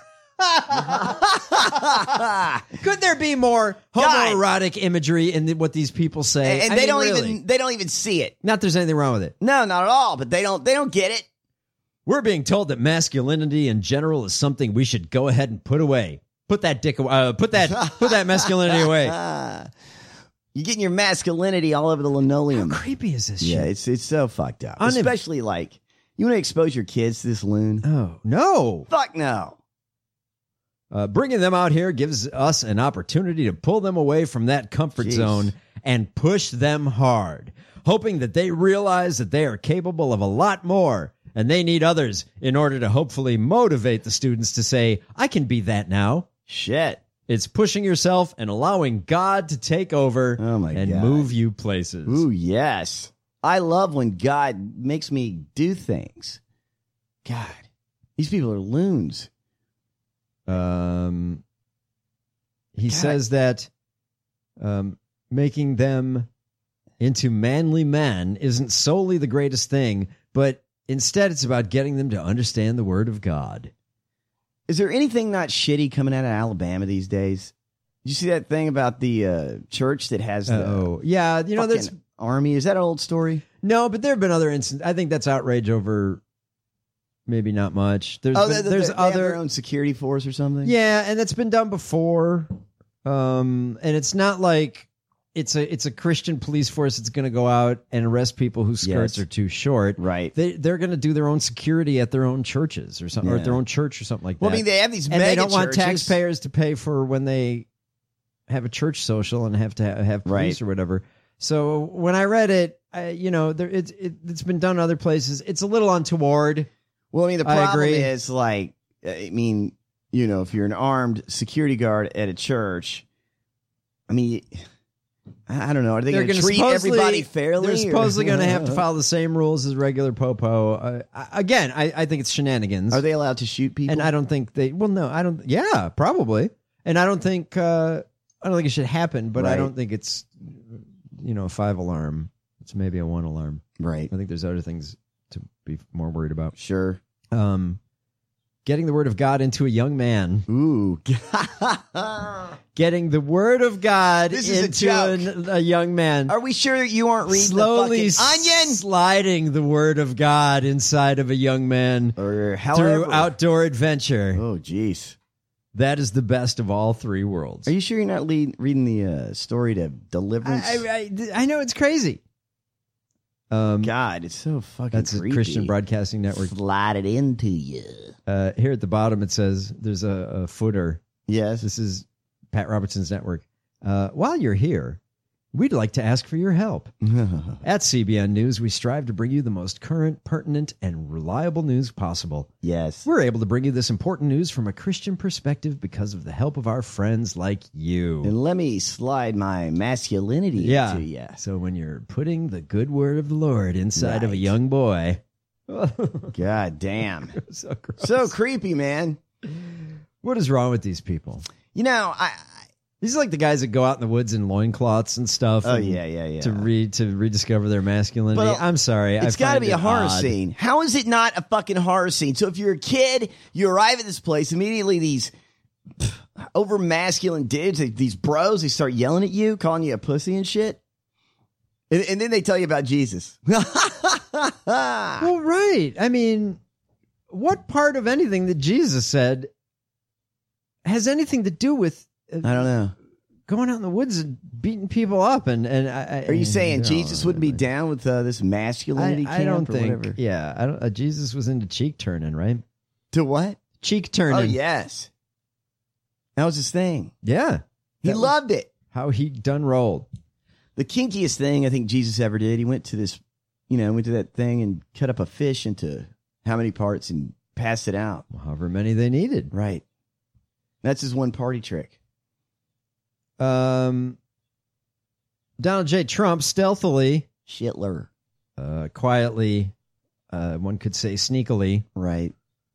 Could there be more homoerotic imagery in what these people say? And they don't even see it. Not there's anything wrong with it. No, not at all. But they don't get it. We're being told that masculinity in general is something we should go ahead and put away. Put that dick away. Put that masculinity away. You're getting your masculinity all over the linoleum. How creepy is this shit? Yeah, it's so fucked up. Especially like, you want to expose your kids to this loon? Oh, no. Fuck no. Bringing them out here gives us an opportunity to pull them away from that comfort zone and push them hard, hoping that they realize that they are capable of a lot more and they need others in order to hopefully motivate the students to say, I can be that now. Shit. It's pushing yourself and allowing God to take over and move you places. Ooh, yes. I love when God makes me do things. God, these people are loons. He says that making them into manly men isn't solely the greatest thing, but instead it's about getting them to understand the word of God. Is there anything not shitty coming out of Alabama these days? Did you see that thing about the church that has the there's army? Is that an old story? No, but there have been other instances. I think that's outrage over maybe not much. There's they have their own security force or something? Yeah, and that's been done before. And it's not like it's a Christian police force that's going to go out and arrest people whose skirts are too short. Right. They're going to do their own security at their own churches or something, or at their own church or something like that. Well, I mean, they have these and mega they don't want churches. taxpayers to pay for when they have a church social and have to have police or whatever. So when I read it, it's been done other places. It's a little untoward. Well, I mean, the problem is like, I mean, if you're an armed security guard at a church, I mean, I don't know. Are they going to treat everybody fairly? They're supposedly going to have to follow the same rules as regular popo. Again, I think it's shenanigans. Are they allowed to shoot people? And I don't think they. Well, no, I don't. Yeah, probably. And I don't think it should happen. But I don't think it's a 5 alarm. It's maybe a 1 alarm. Right. I think there's other things to be more worried about. Sure. Getting the word of God into a young man. Ooh. Getting the word of God into a young man. Are we sure you aren't reading slowly the fucking Onion? Sliding the word of God inside of a young man through outdoor adventure. Oh, jeez. That is the best of all 3 worlds. Are you sure you're not reading the story to Deliverance? I know it's crazy. God, it's so fucking That's creepy. a Christian Broadcasting Network. Slide it into you. Here at the bottom, it says there's a footer. Yes. This is Pat Robertson's network. While you're here, we'd like to ask for your help. At CBN News, we strive to bring you the most current, pertinent, and reliable news possible. Yes. We're able to bring you this important news from a Christian perspective because of the help of our friends like you. And let me slide my masculinity into you. So when you're putting the good word of the Lord inside of a young boy. God damn. So gross. So creepy, man. What is wrong with these people? These are like the guys that go out in the woods in loincloths and stuff. Oh, and yeah. To rediscover their masculinity. But, I'm sorry. It's got to be a horror odd. scene. How is it not a fucking horror scene? So if you're a kid, you arrive at this place, immediately these over masculine dudes, these bros, they start yelling at you, calling you a pussy and shit. And then they tell you about Jesus. Well, right. I mean, what part of anything that Jesus said has anything to do with... I don't know. going out in the woods and beating people up. And Are you saying Jesus wouldn't be down with this masculinity camp I don't or think. whatever? Yeah, Jesus was into cheek turning, right? To what? Cheek turning. Oh, yes. That was his thing. Yeah. He loved it. How he done rolled. The kinkiest thing I think Jesus ever did, he went to that thing and cut up a fish into how many parts and passed it out. However many they needed. Right. That's his one party trick. Donald J. Trump stealthily, Shitler, quietly, one could say sneakily, right?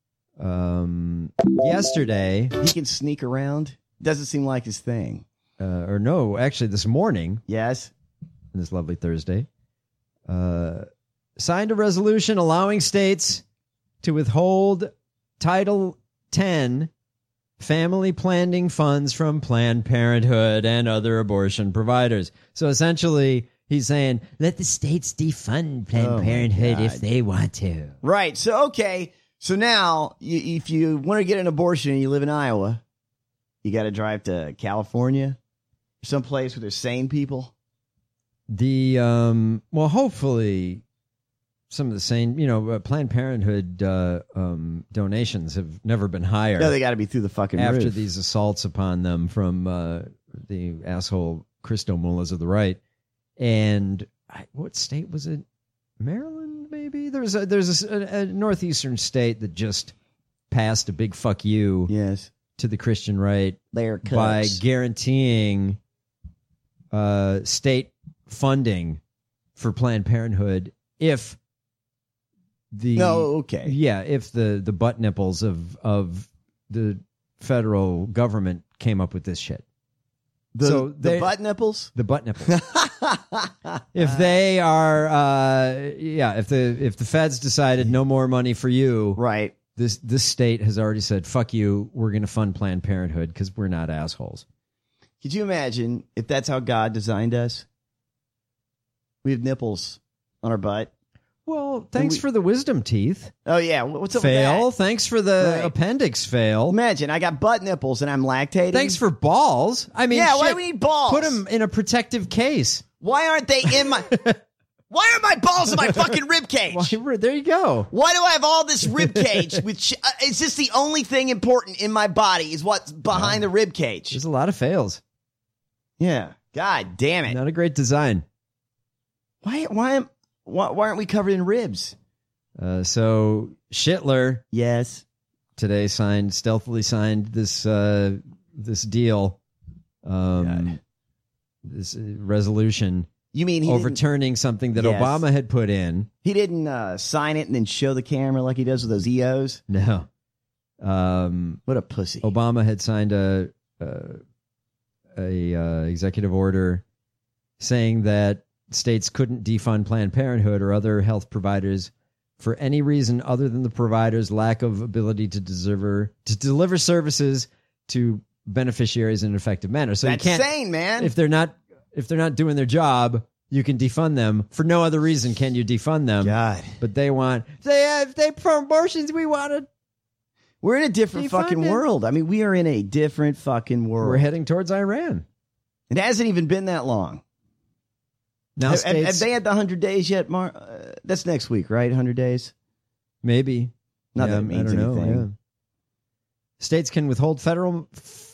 Yesterday, he can sneak around. Doesn't seem like his thing. Or no, actually, this morning, yes, this lovely Thursday, signed a resolution allowing states to withhold Title 10 family planning funds from Planned Parenthood and other abortion providers. So essentially, he's saying, let the states defund Planned Parenthood if they want to. Right. So, okay. So now, if you want to get an abortion and you live in Iowa, you got to drive to California, someplace where there's sane people. Well, hopefully some of the same, Planned Parenthood donations have never been higher. No, they got to be through the fucking after roof. These assaults upon them from the asshole Christo mullahs of the right. And what state was it? Maryland, maybe? There's a northeastern state that just passed a big fuck you to the Christian right by guaranteeing state funding for Planned Parenthood if if the butt nipples of the federal government came up with this shit. The butt nipples? The butt nipples. If they are, if the feds decided no more money for you, right? This state has already said, fuck you, we're going to fund Planned Parenthood because we're not assholes. Could you imagine if that's how God designed us? We have nipples on our butt. Well, thanks for the wisdom teeth. Oh, yeah. What's up fail. with that? Thanks for the appendix fail. Imagine, I got butt nipples and I'm lactating. Thanks for balls. I mean, why do we need balls? Put them in a protective case. Why aren't they in my... Why are my balls in my fucking rib cage? Well, there you go. Why do I have all this rib cage? Is this the only thing important in my body is what's behind the rib cage? There's a lot of fails. Yeah. God damn it. Not a great design. Why aren't we covered in ribs? So Shitler, today stealthily signed this deal, this resolution. You mean overturning something that Obama had put in? He didn't sign it and then show the camera like he does with those EOs. No. What a pussy. Obama had signed a executive order saying that states couldn't defund Planned Parenthood or other health providers for any reason other than the provider's lack of ability to deliver services to beneficiaries in an effective manner. So that's you can't, insane, man. If they're not doing their job, you can defund them. For no other reason can you defund them. God. But if they pro abortions, we're in a different fucking world. I mean, we are in a different fucking world. We're heading towards Iran. It hasn't even been that long. Now, have they had the 100 days yet, that's next week, right? 100 days? Maybe. Not that it means anything. Yeah. States can withhold federal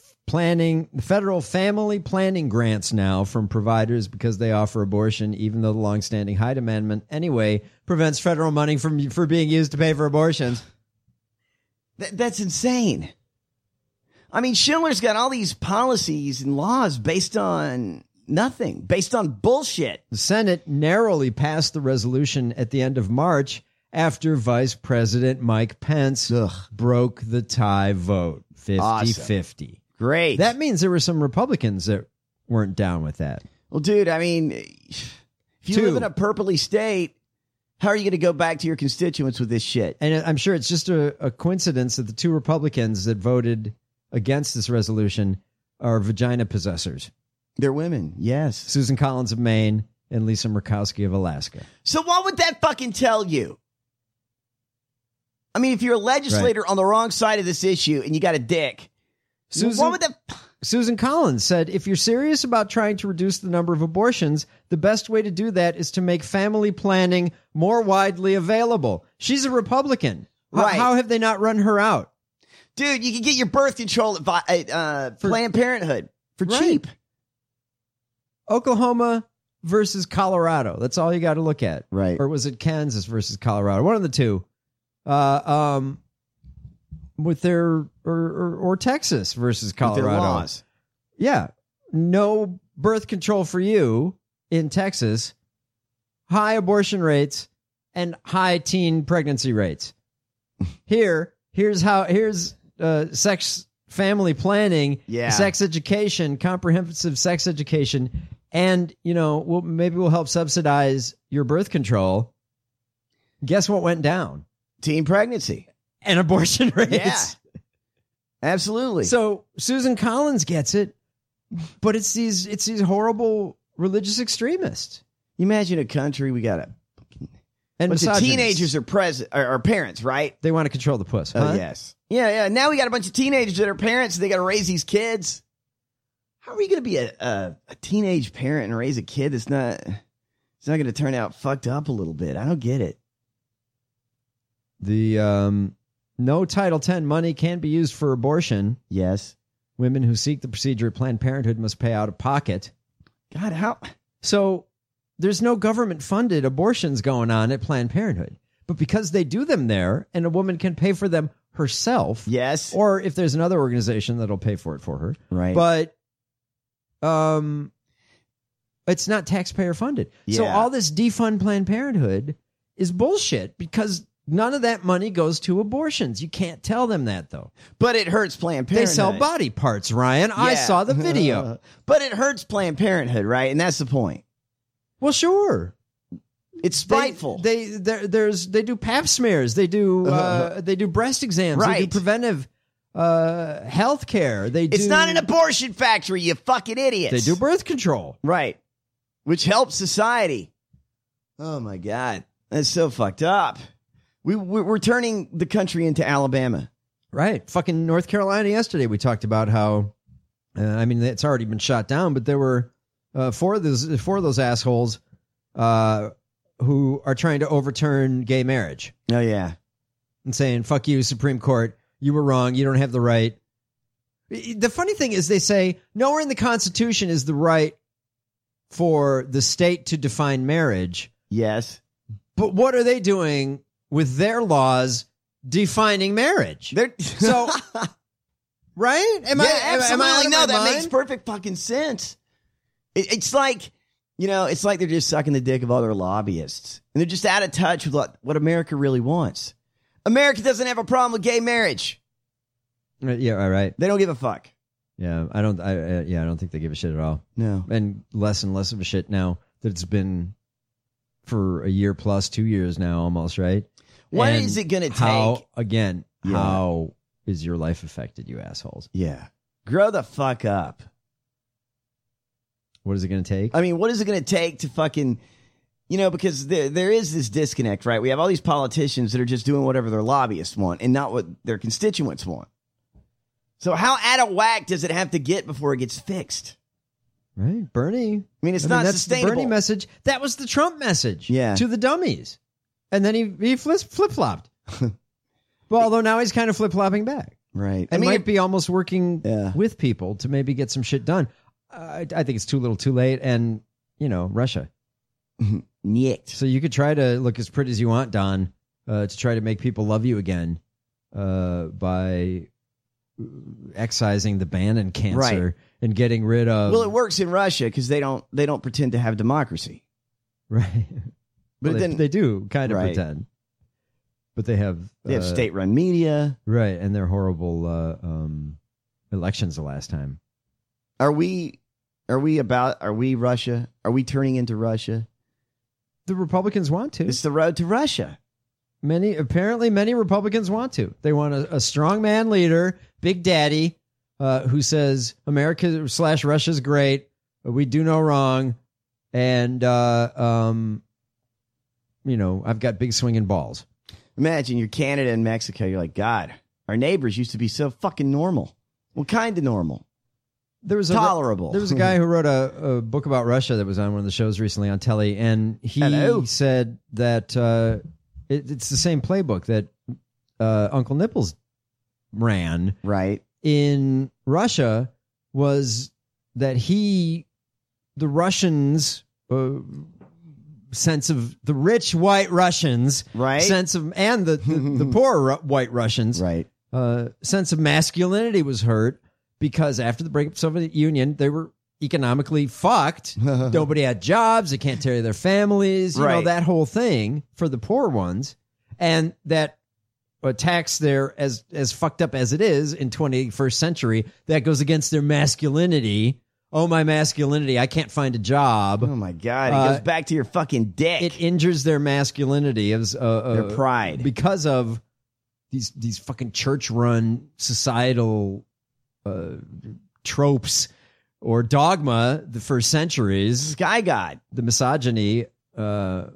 family planning grants now from providers because they offer abortion, even though the longstanding Hyde Amendment anyway prevents federal money for being used to pay for abortions. That's insane. I mean, Schindler's got all these policies and laws based on nothing, based on bullshit. The Senate narrowly passed the resolution at the end of March after Vice President Mike Pence broke the tie vote, 50-50. Great. That means there were some Republicans that weren't down with that. Well, dude, I mean, if you live in a purpley state, how are you going to go back to your constituents with this shit? And I'm sure it's just a coincidence that the two Republicans that voted against this resolution are vagina possessors. They're women, yes. Susan Collins of Maine and Lisa Murkowski of Alaska. So what would that fucking tell you? I mean, if you're a legislator on the wrong side of this issue and you got a dick, what would that... Susan Collins said, if you're serious about trying to reduce the number of abortions, the best way to do that is to make family planning more widely available. She's a Republican. Right. How have they not run her out? Dude, you can get your birth control at Planned Parenthood for cheap. Oklahoma versus Colorado. That's all you got to look at. Right. Or was it Kansas versus Colorado? One of the two. With their or Texas versus Colorado. With their laws. Yeah. No birth control for you in Texas. High abortion rates and high teen pregnancy rates. Here's sex family planning, sex education, comprehensive sex education, and maybe we'll help subsidize your birth control. Guess what went down? Teen pregnancy. And abortion rates. Yeah. Absolutely. So Susan Collins gets it, but it's these horrible religious extremists. You imagine a country, we got bunch of teenagers are parents, right? They want to control the puss. Oh, yes. Yeah. Now we got a bunch of teenagers that are parents, and they got to raise these kids. How are you going to be a teenage parent and raise a kid that's not going to turn out fucked up a little bit? I don't get it. The no Title X money can be used for abortion. Yes. Women who seek the procedure at Planned Parenthood must pay out of pocket. God, how? So there's no government-funded abortions going on at Planned Parenthood. But because they do them there, and a woman can pay for them herself. Yes. Or if there's another organization that'll pay for it for her. Right. But it's not taxpayer funded. Yeah. So all this defund Planned Parenthood is bullshit because none of that money goes to abortions. You can't tell them that, though. But it hurts Planned Parenthood. They sell body parts, Ryan. I saw the video. But it hurts Planned Parenthood, right? And that's the point. Well, sure. It's spiteful. They do pap smears. They do breast exams. Right. They do preventive health care. It's not an abortion factory, you fucking idiots. They do birth control. Right. Which helps society. Oh, my God. That's so fucked up. We're turning the country into Alabama. Right. Fucking North Carolina yesterday, we talked about how, it's already been shot down, but there were four of those assholes who are trying to overturn gay marriage. Oh, yeah. And saying, fuck you, Supreme Court. You were wrong. You don't have the right. The funny thing is they say nowhere in the Constitution is the right for the state to define marriage. Yes. But what are they doing with their laws defining marriage? So, right? Absolutely. That makes perfect fucking sense. It's like, it's like they're just sucking the dick of other lobbyists. And they're just out of touch with what America really wants. America doesn't have a problem with gay marriage. Yeah, all right. They don't give a fuck. Yeah, I don't think they give a shit at all. No. And less of a shit now that it's been for a year plus, 2 years now almost, right? What is it going to take? How is your life affected, you assholes? Yeah. Grow the fuck up. What is it going to take? I mean, what is it going to take to fucking, because there is this disconnect, right? We have all these politicians that are just doing whatever their lobbyists want and not what their constituents want. So how out of whack does it have to get before it gets fixed? Right, Bernie. I mean, that's sustainable. The Bernie message. That was the Trump message. Yeah. To the dummies. And then he flip-flopped. Well, although now he's kind of flip-flopping back. Right. And might be almost working with people to maybe get some shit done. I think it's too little too late. And, Russia. Niet. So you could try to look as pretty as you want, Don, to try to make people love you again by excising the Bannon cancer and getting rid of. Well, it works in Russia because they don't pretend to have democracy. Right. But well, they do kind of pretend. But they have state-run media. Right. And they're horrible elections the last time. Are we Russia? Are we turning into Russia? The Republicans want to. It's the road to Russia. Many Republicans want to. They want a strong man leader, Big Daddy, who says America / Russia's great. We do no wrong. And, I've got big swinging balls. Imagine you're Canada and Mexico. You're like, God, our neighbors used to be so fucking normal. What kind of normal? there was tolerable. There was a guy who wrote a book about Russia that was on one of the shows recently on telly, and he said that it's the same playbook that Uncle Nipples ran in Russia. Was that the Russians sense of the rich white Russians sense of and the poor white Russians sense of masculinity was hurt because after the breakup of the Soviet Union they were economically fucked. Nobody had jobs. They can't take care of their families. You know, that whole thing for the poor ones, and that tax there as fucked up as it is in 21st century, that goes against their masculinity. Oh, my masculinity. I can't find a job. Oh my God. It goes back to your fucking dick. It injures their masculinity as their pride because of these fucking church run societal tropes or dogma the first centuries. Sky God. The misogyny. But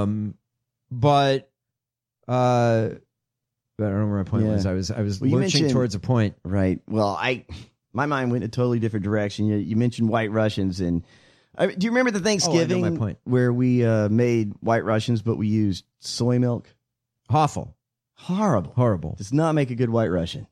I don't know where my point was. I was lurching towards a point. Right. Well, my mind went in a totally different direction. You mentioned White Russians, and do you remember the Thanksgiving I know my point. where we made White Russians, but we used soy milk? Awful. Horrible. Does not make a good White Russian.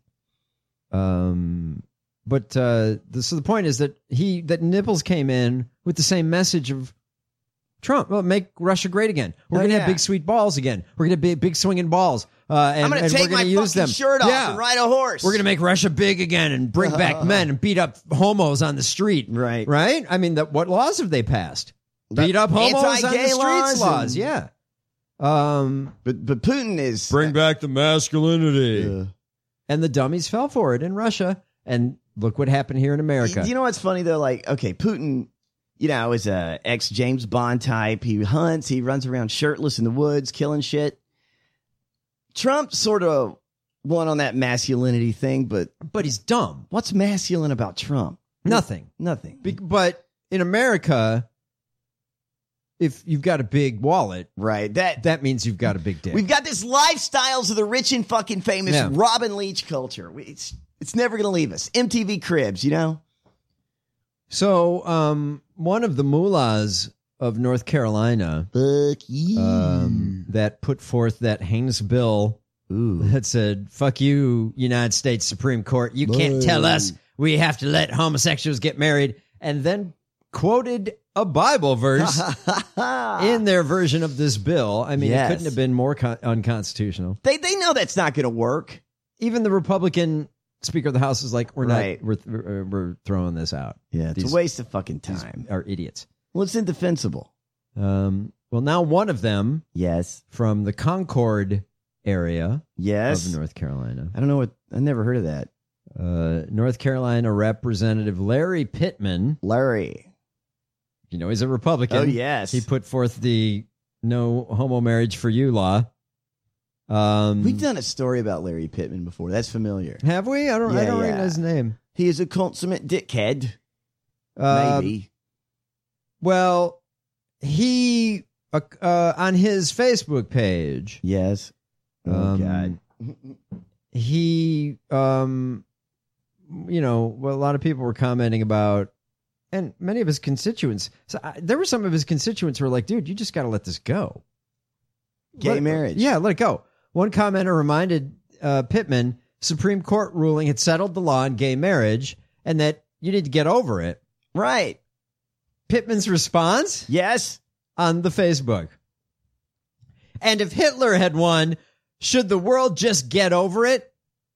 But so the point is that Nipples came in with the same message of Trump. Well, make Russia great again. We're going to have big sweet balls again. We're going to have big swinging balls. I'm going to take my fucking shirt off and ride a horse. We're going to make Russia big again and bring back men and beat up homos on the street. Right. I mean, what laws have they passed? Beat up homos on the streets laws. Yeah. But Putin is bring back the masculinity. And the dummies fell for it in Russia. And look what happened here in America. You know what's funny though? Like, okay, Putin, is a ex James Bond type. He hunts. He runs around shirtless in the woods, killing shit. Trump sort of won on that masculinity thing, but he's dumb. What's masculine about Trump? Nothing. But in America, if you've got a big wallet, that means you've got a big dick. We've got this lifestyles of the rich and fucking famous Robin Leach culture. It's never going to leave us. MTV Cribs, So, one of the mullahs of North Carolina that put forth that heinous bill that said, fuck you, United States Supreme Court. You can't tell us we have to let homosexuals get married. And then quoted a Bible verse in their version of this bill. I mean, it couldn't have been more unconstitutional. They know that's not going to work. Even the Republican Speaker of the House is like, we're throwing this out. Yeah, it's a waste of fucking time. Are idiots. Well, it's indefensible. Well, now one of them, from the Concord area, of North Carolina. I don't know I never heard of that. North Carolina Representative Larry Pittman. He's a Republican. Oh, yes. He put forth the no homo marriage for you law. We've done a story about Larry Pittman before. That's familiar. Have we? I don't recognize his name. He is a consummate dickhead. Maybe. Well, he on his Facebook page. Yes. Oh God. He a lot of people were commenting about, and many of his constituents. So there were some of his constituents who were like, "Dude, you just got to let this go." Gay marriage. Yeah, let it go. One commenter reminded Pittman Supreme Court ruling had settled the law on gay marriage and that you need to get over it. Right. Pittman's response? Yes. On the Facebook. And if Hitler had won, should the world just get over it?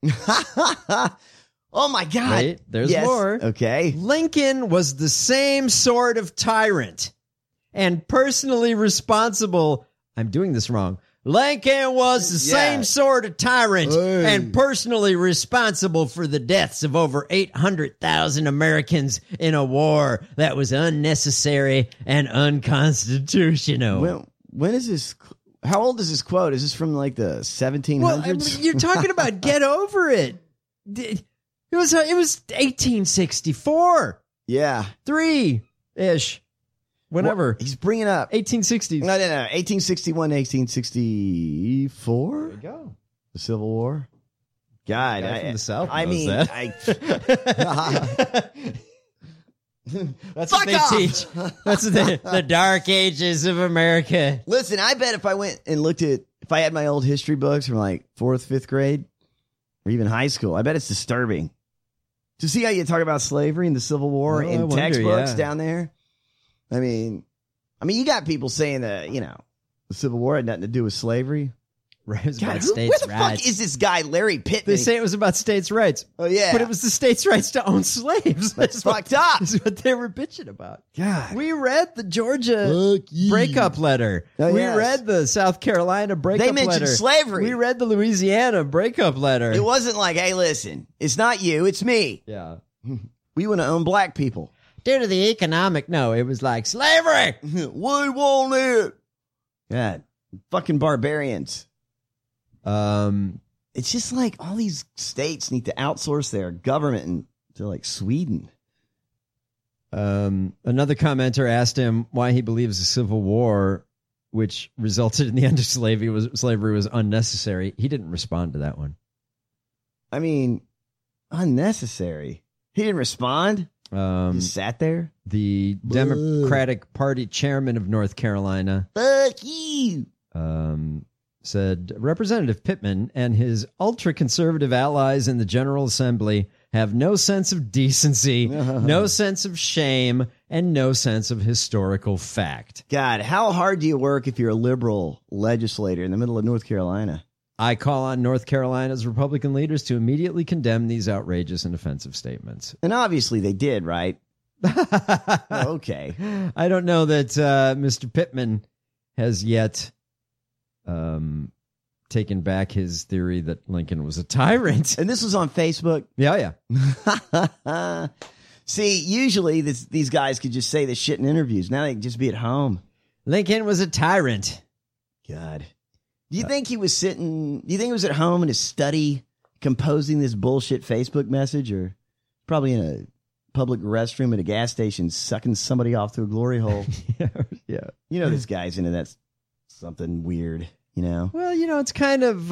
Oh my God. Wait, there's more. Okay. Lincoln was the same sort of tyrant and personally responsible. I'm doing this wrong. Lincoln was the same sort of tyrant and personally responsible for the deaths of over 800,000 Americans in a war that was unnecessary and unconstitutional. When is this? How old is this quote? Is this from like the 1700s? Well, you're talking about get over it. It was 1864. Yeah. 3-ish. Whenever. Well, he's bringing up 1860s. No. 1861 to 1864. There you go. The Civil War. God, from the South. I mean, That's Fuck what they off! teach. That's the dark ages of America. Listen, I bet if I went and looked at, if I had my old history books from like 4th, 5th grade, or even high school, I bet it's disturbing to see how you talk about slavery and the Civil War Well, I in wonder, textbooks yeah. down there. I mean, you got people saying that, the Civil War had nothing to do with slavery. Right, it was God, about where states' the rights. fuck is this guy, Larry Pittman? They say it was about states' rights. Oh, yeah. But it was the states' rights to own slaves. That's fucked up. That's what they were bitching about. God. We read the Georgia breakup letter. Oh, we yes. read the South Carolina breakup letter. They mentioned slavery. We read the Louisiana breakup letter. It wasn't like, hey, listen, it's not you, it's me. Yeah. We want to own black people. Due to the economic, no, it was like slavery. We want it. God, fucking barbarians. It's just like all these states need to outsource their government to like Sweden. Another commenter asked him why he believes the Civil War, which resulted in the end of slavery, was unnecessary. He didn't respond to that one. I mean, unnecessary. He didn't respond. He sat there. The Democratic Party chairman of North Carolina, Fuck you. Said Representative Pittman and his ultra-conservative allies in the General Assembly have no sense of decency, no sense of shame, and no sense of historical fact. God, how hard do you work if you're a liberal legislator in the middle of North Carolina? I call on North Carolina's Republican leaders to immediately condemn these outrageous and offensive statements. And obviously they did, right? Okay. I don't know that Mr. Pittman has yet taken back his theory that Lincoln was a tyrant. And this was on Facebook? Yeah. See, usually these guys could just say this shit in interviews. Now they can just be at home. Lincoln was a tyrant. God. Do you think he was at home in his study composing this bullshit Facebook message, or probably in a public restroom at a gas station sucking somebody off through a glory hole? Yeah. This guy's into that something weird, Well, it's kind of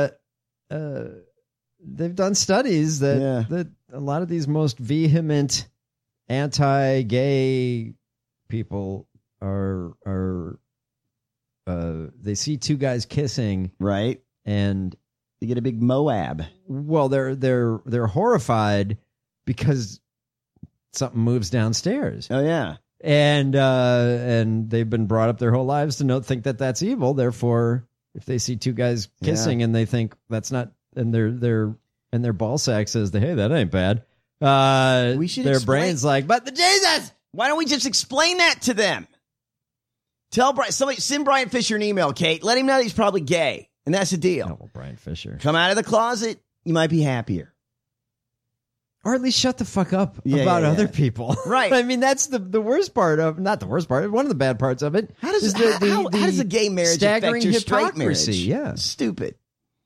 they've done studies that a lot of these most vehement anti-gay people are they see two guys kissing, right, and they get a big Moab. Well, they're horrified because something moves downstairs. Oh yeah. And they've been brought up their whole lives to think that that's evil. Therefore, if they see two guys kissing and they think that's not, and their ball sack says, "Hey, that ain't bad." Their brain's like, "But the Jesus." Why don't we just explain that to them? Tell somebody, send Brian Fisher an email, Kate. Let him know that he's probably gay, and that's the deal. Oh, well, Brian Fisher, come out of the closet. You might be happier. Or at least shut the fuck up about other people. Right. I mean, that's the worst part of, not the worst part, one of the bad parts of it. How does a gay marriage staggering affect your straight hypocrisy? marriage? Yeah. Stupid.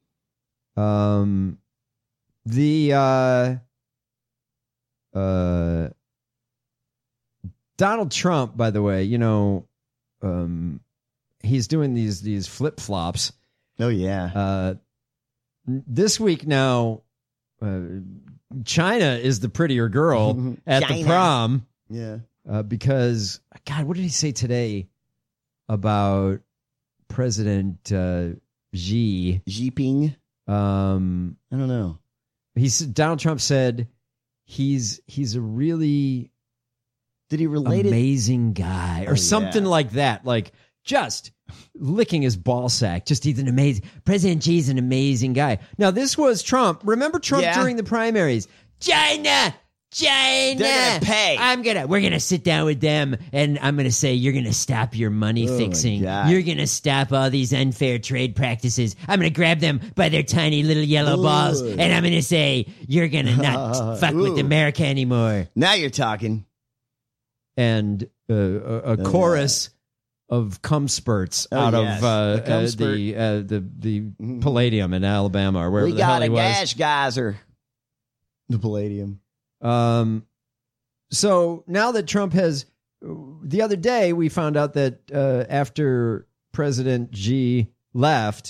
Donald Trump, by the way, he's doing these flip-flops. Oh, yeah. This week now, China is the prettier girl at the prom. Yeah. Because, God, what did he say today about President Xi Jinping? I don't know. Donald Trump said he's a really amazing guy or something like that. Like just licking his ball sack. Just he's an amazing President Xi's an amazing guy. Now this was Trump. Remember Trump during the primaries? China. They're gonna pay. We're gonna sit down with them and I'm gonna say you're gonna stop your money fixing. You're gonna stop all these unfair trade practices. I'm gonna grab them by their tiny little yellow balls and I'm gonna say you're gonna not fuck with America anymore. Now you're talking. And a chorus of cum spurts out of the Palladium in Alabama or wherever we the hell got he a was. gash geyser. The Palladium. So now that Trump has, the other day we found out that after President Xi left,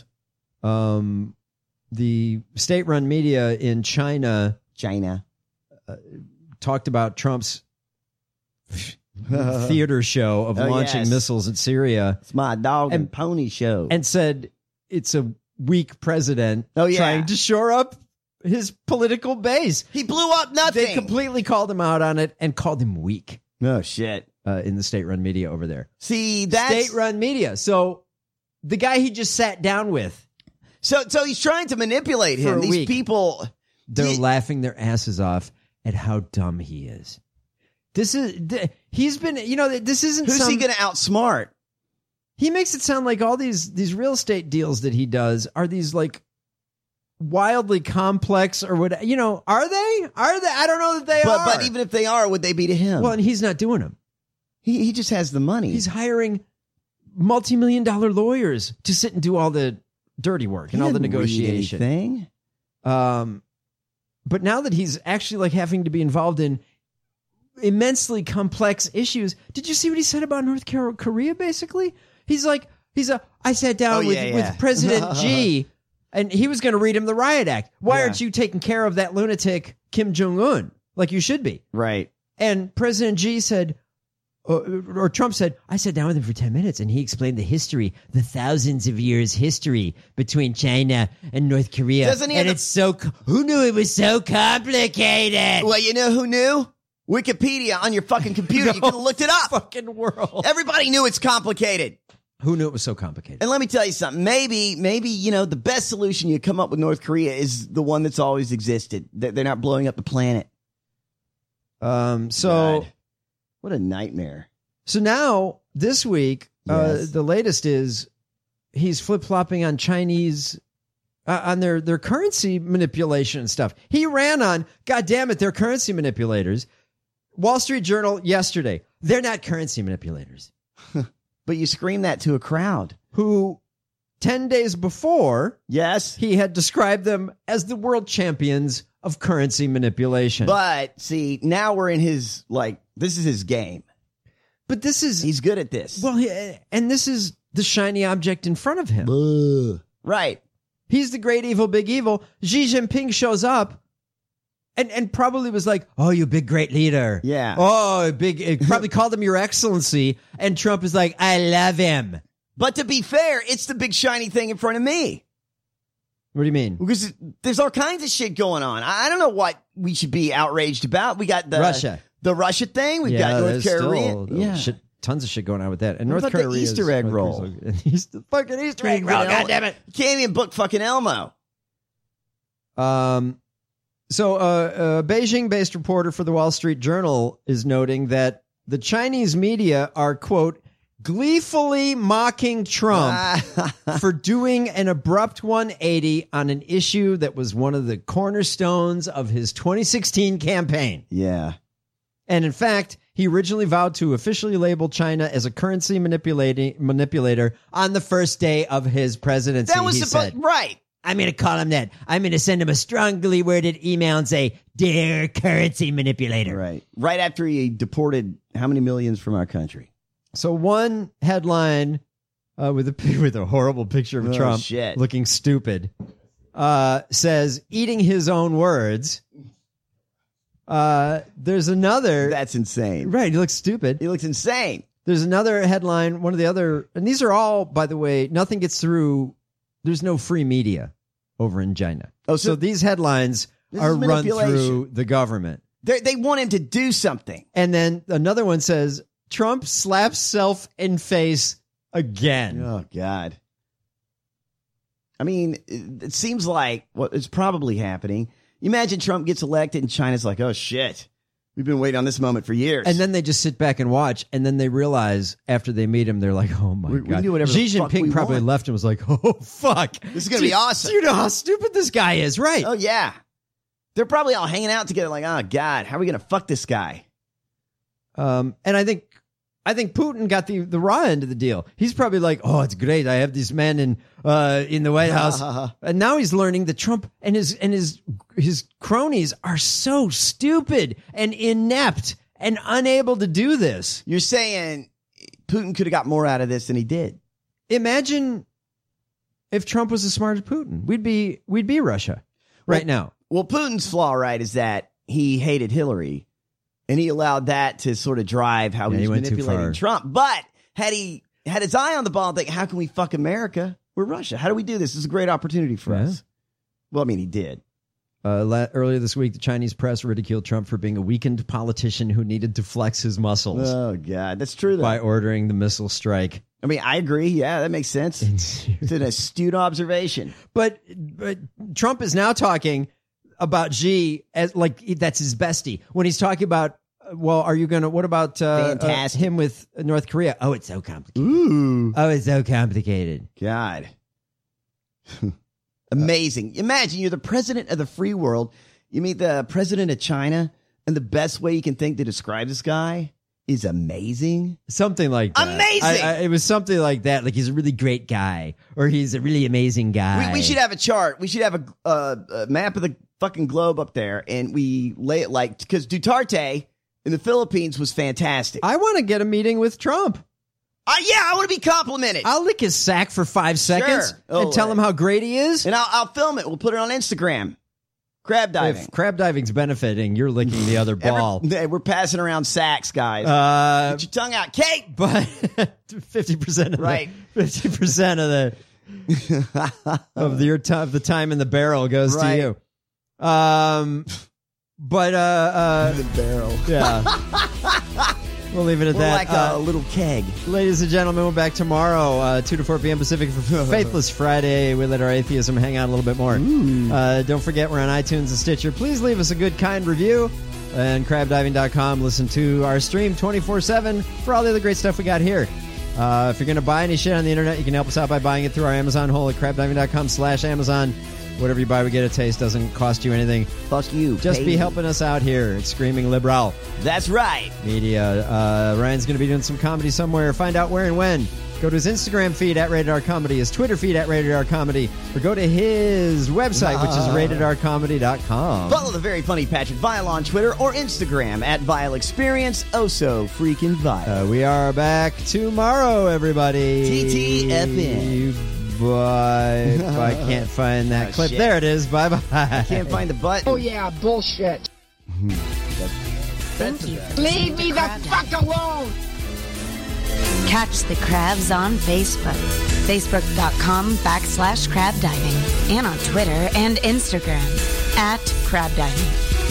the state-run media in China talked about Trump's theater show of launching missiles at Syria. It's my dog and pony show. And said it's a weak president yeah. trying to shore up his political base. He blew up nothing. They completely called him out on it and called him weak. Oh, shit. In the state-run media over there. See, that's... State-run media. So the guy he just sat down with. So he's trying to manipulate him. These people... They're laughing their asses off at how dumb he is. He's been, this isn't Who's he going to outsmart? He makes it sound like all these real estate deals that he does are these like wildly complex or what, are they? I don't know that they are. But even if they are, would they be to him? Well, and he's not doing them. He just has the money. He's hiring multi-million-dollar lawyers to sit and do all the dirty work and all the negotiation. But now that he's actually like having to be involved in immensely complex issues, did you see what he said about North Korea? Basically, I sat down with President Xi, and he was going to read him the riot act. Why aren't you taking care of that lunatic Kim Jong-un like you should be? Right. And President Xi said, or Trump said, I sat down with him for 10 minutes and he explained the history, the thousands of years history between China and North Korea. Who knew it was so complicated? Well, you know who knew? Wikipedia on your fucking computer. You could have looked it up. Fucking world. Everybody knew it's complicated. Who knew it was so complicated? And let me tell you something. Maybe, the best solution you come up with North Korea is the one that's always existed. They're not blowing up the planet. God. What a nightmare. So now, this week, the latest is he's flip-flopping on Chinese, on their currency manipulation and stuff. He ran on, God damn it, they're currency manipulators. Wall Street Journal yesterday, they're not currency manipulators. But you scream that to a crowd. Who, 10 days before, he had described them as the world champions of currency manipulation. But, see, now we're in his, this is his game. But he's good at this. Well, and this is the shiny object in front of him. Right. He's the great evil, big evil. Xi Jinping shows up and probably was like, oh, you big, great leader. Yeah. Oh, probably called him your excellency. And Trump is like, I love him. But to be fair, it's the big shiny thing in front of me. What do you mean? Because there's all kinds of shit going on. I don't know what we should be outraged about. We got the Russia thing. We've got North Korea. Tons of shit going on with that. And what North about Korea, the Easter egg roll. The fucking Easter egg roll. God damn it! You can't even book fucking Elmo. So a Beijing-based reporter for the Wall Street Journal is noting that the Chinese media are, quote, gleefully mocking Trump for doing an abrupt 180 on an issue that was one of the cornerstones of his 2016 campaign. Yeah. And in fact, he originally vowed to officially label China as a currency manipulator on the first day of his presidency. That was right. I'm going to call him that. I'm going to send him a strongly worded email and say, dear currency manipulator. Right. Right after he deported how many millions from our country? So one headline with a horrible picture of Trump looking stupid says, eating his own words. There's another. That's insane. Right. He looks stupid. He looks insane. There's another headline. One of the other, and these are all, by the way, nothing gets through. There's no free media over in China. Oh, so these headlines are run through the government. They want him to do something. And then another one says, Trump slaps self in face again. Oh, God. I mean, it seems like what is probably happening. You imagine Trump gets elected and China's like, oh, shit. We've been waiting on this moment for years. And then they just sit back and watch. And then they realize after they meet him, they're like, oh, my God. Xi Jinping probably left and was like, oh, fuck. This is going to be awesome. You know how stupid this guy is, right? Oh, yeah. They're probably all hanging out together like, oh, God, how are we going to fuck this guy? And I think Putin got the raw end of the deal. He's probably like, oh, it's great. I have this man in the White House. And now he's learning that Trump and his cronies are so stupid and inept and unable to do this. You're saying Putin could have got more out of this than he did. Imagine if Trump was as smart as Putin. We'd be Russia right now. Well, Putin's flaw, right, is that he hated Hillary. And he allowed that to sort of drive how he was went too manipulating far. Trump. But had he had his eye on the ball and think, how can we fuck America? We're Russia. How do we do this? This is a great opportunity for us. Well, I mean, he did. Earlier this week, the Chinese press ridiculed Trump for being a weakened politician who needed to flex his muscles. Oh, God. That's true, though. By ordering the missile strike. I mean, I agree. Yeah, that makes sense. It's an astute observation. But Trump is now talking about Xi as like that's his bestie. When he's talking about, well, are you going to, what about him with North Korea? Oh, it's so complicated. Ooh. Oh, it's so complicated. God. Amazing. Imagine you're the president of the free world. You meet the president of China, and the best way you can think to describe this guy is amazing. Something like that. Amazing. It was something like that. Like he's a really great guy, or he's a really amazing guy. We should have a chart. We should have a map of the fucking globe up there, and we lay it like, because Duterte in the Philippines was fantastic. I want to get a meeting with Trump. Yeah, I want to be complimented. I'll lick his sack for 5 seconds and tell him how great he is. And I'll film it. We'll put it on Instagram. Crab diving. If crab diving's benefiting, you're licking the other ball. We're passing around sacks, guys. Get your tongue out, Kate. But 50% of right. 50% of the time in the barrel goes to you. The barrel. Yeah. We'll leave it at that. Like a little keg. Ladies and gentlemen, we're back tomorrow, 2 to 4 p.m. Pacific for Faithless Friday. We let our atheism hang out a little bit more. Don't forget, we're on iTunes and Stitcher. Please leave us a good, kind review. And crabdiving.com. Listen to our stream 24/7 for all the other great stuff we got here. If you're going to buy any shit on the internet, you can help us out by buying it through our Amazon hole at crabdiving.com/Amazon. Whatever you buy, we get a taste. Doesn't cost you anything. Fuck you. Just be helping us out here at Screaming Liberal. That's right. Media. Ryan's going to be doing some comedy somewhere. Find out where and when. Go to his Instagram feed at Rated R Comedy, his Twitter feed at Rated R Comedy, or go to his website, which is ratedrcomedy.com. Follow the very funny Patrick Vile on Twitter or Instagram at Vile Experience. Oh, so freaking vile. We are back tomorrow, everybody. TTFN. Bye. I can't find that clip. Shit. There it is. Bye-bye. I can't find the button. Oh, yeah, bullshit. Thank you. Leave me the fuck alone. Catch the crabs on Facebook. Facebook.com/crabdiving. And on Twitter and Instagram @crabdiving.